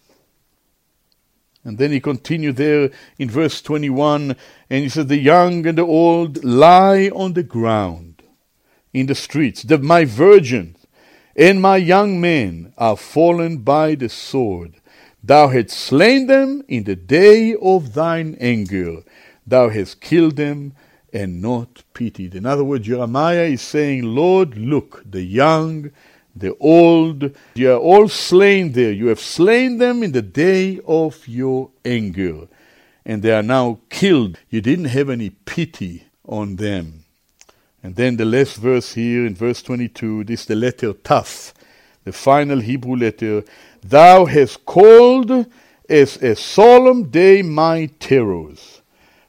And then he continued there in verse twenty-one, and he said, the young and the old lie on the ground in the streets. The, my virgins and my young men are fallen by the sword. Thou hast slain them in the day of thine anger. Thou hast killed them and not pitied. In other words, Jeremiah is saying, Lord, look, the young, the old, you are all slain there. You have slain them in the day of your anger. And they are now killed. You didn't have any pity on them. And then the last verse here in verse twenty-two, this is the letter Taf, the final Hebrew letter. Thou hast called as a solemn day my terrors.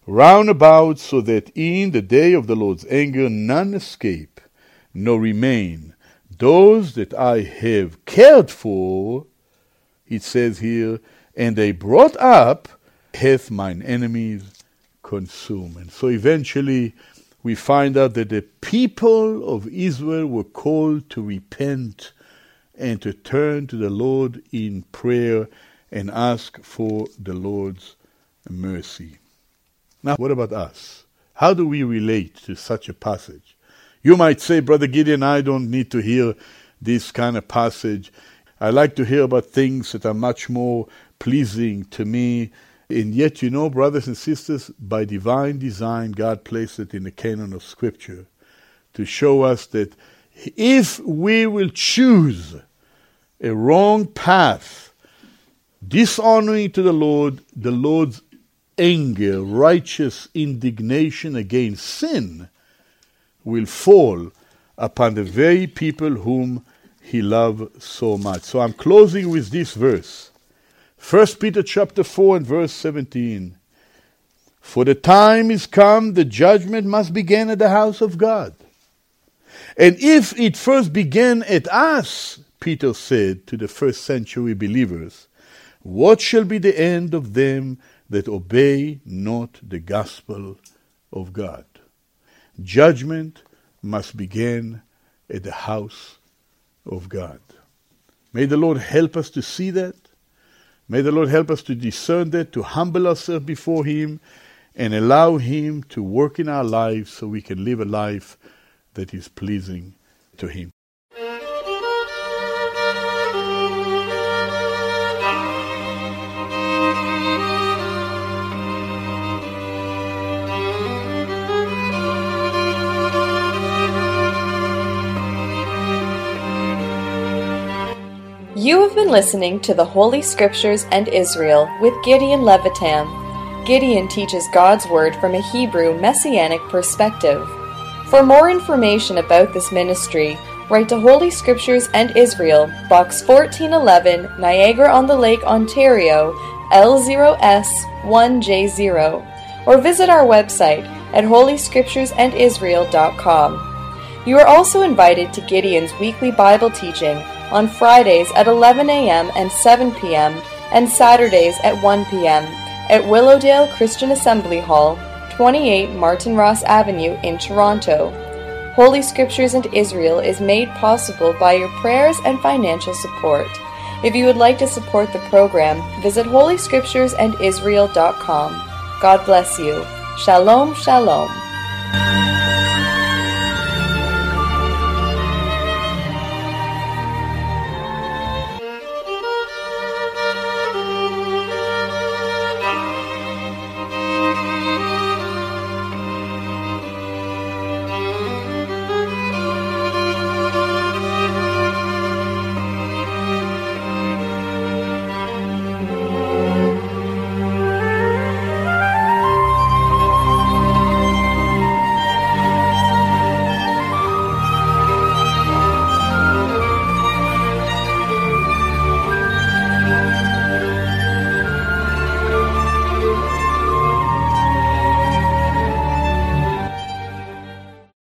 round about, so that in the day of the Lord's anger none escape, nor remain. Those that I have cared for, it says here, and they brought up, hath mine enemies consumed. And so eventually we find out that the people of Israel were called to repent and to turn to the Lord in prayer and ask for the Lord's mercy. Now, what about us? How do we relate to such a passage? You might say, Brother Gideon, I don't need to hear this kind of passage. I like to hear about things that are much more pleasing to me. And yet, you know, brothers and sisters, by divine design, God placed it in the canon of Scripture to show us that if we will choose a wrong path, dishonoring to the Lord, the Lord's anger, righteous indignation against sin will fall upon the very people whom he loved so much. So I'm closing with this verse. First Peter chapter four and verse seventeen. For the time is come, the judgment must begin at the house of God. And if it first began at us, Peter said to the first century believers, what shall be the end of them that obey not the gospel of God? Judgment must begin at the house of God. May the Lord help us to see that. May the Lord help us to discern that, to humble ourselves before Him, and allow Him to work in our lives so we can live a life that is pleasing to Him. You have been listening to the Holy Scriptures and Israel with Gideon Levitam. Gideon teaches God's Word from a Hebrew Messianic perspective. For more information about this ministry, write to Holy Scriptures and Israel, Box fourteen eleven, Niagara-on-the-Lake, Ontario, L zero S one J zero, or visit our website at holy scriptures and israel dot com. You are also invited to Gideon's weekly Bible teaching on Fridays at eleven a.m. and seven p.m. and Saturdays at one p.m. at Willowdale Christian Assembly Hall, twenty-eight Martin Ross Avenue in Toronto. Holy Scriptures and Israel is made possible by your prayers and financial support. If you would like to support the program, visit holy scriptures and israel dot com. God bless you. Shalom, shalom.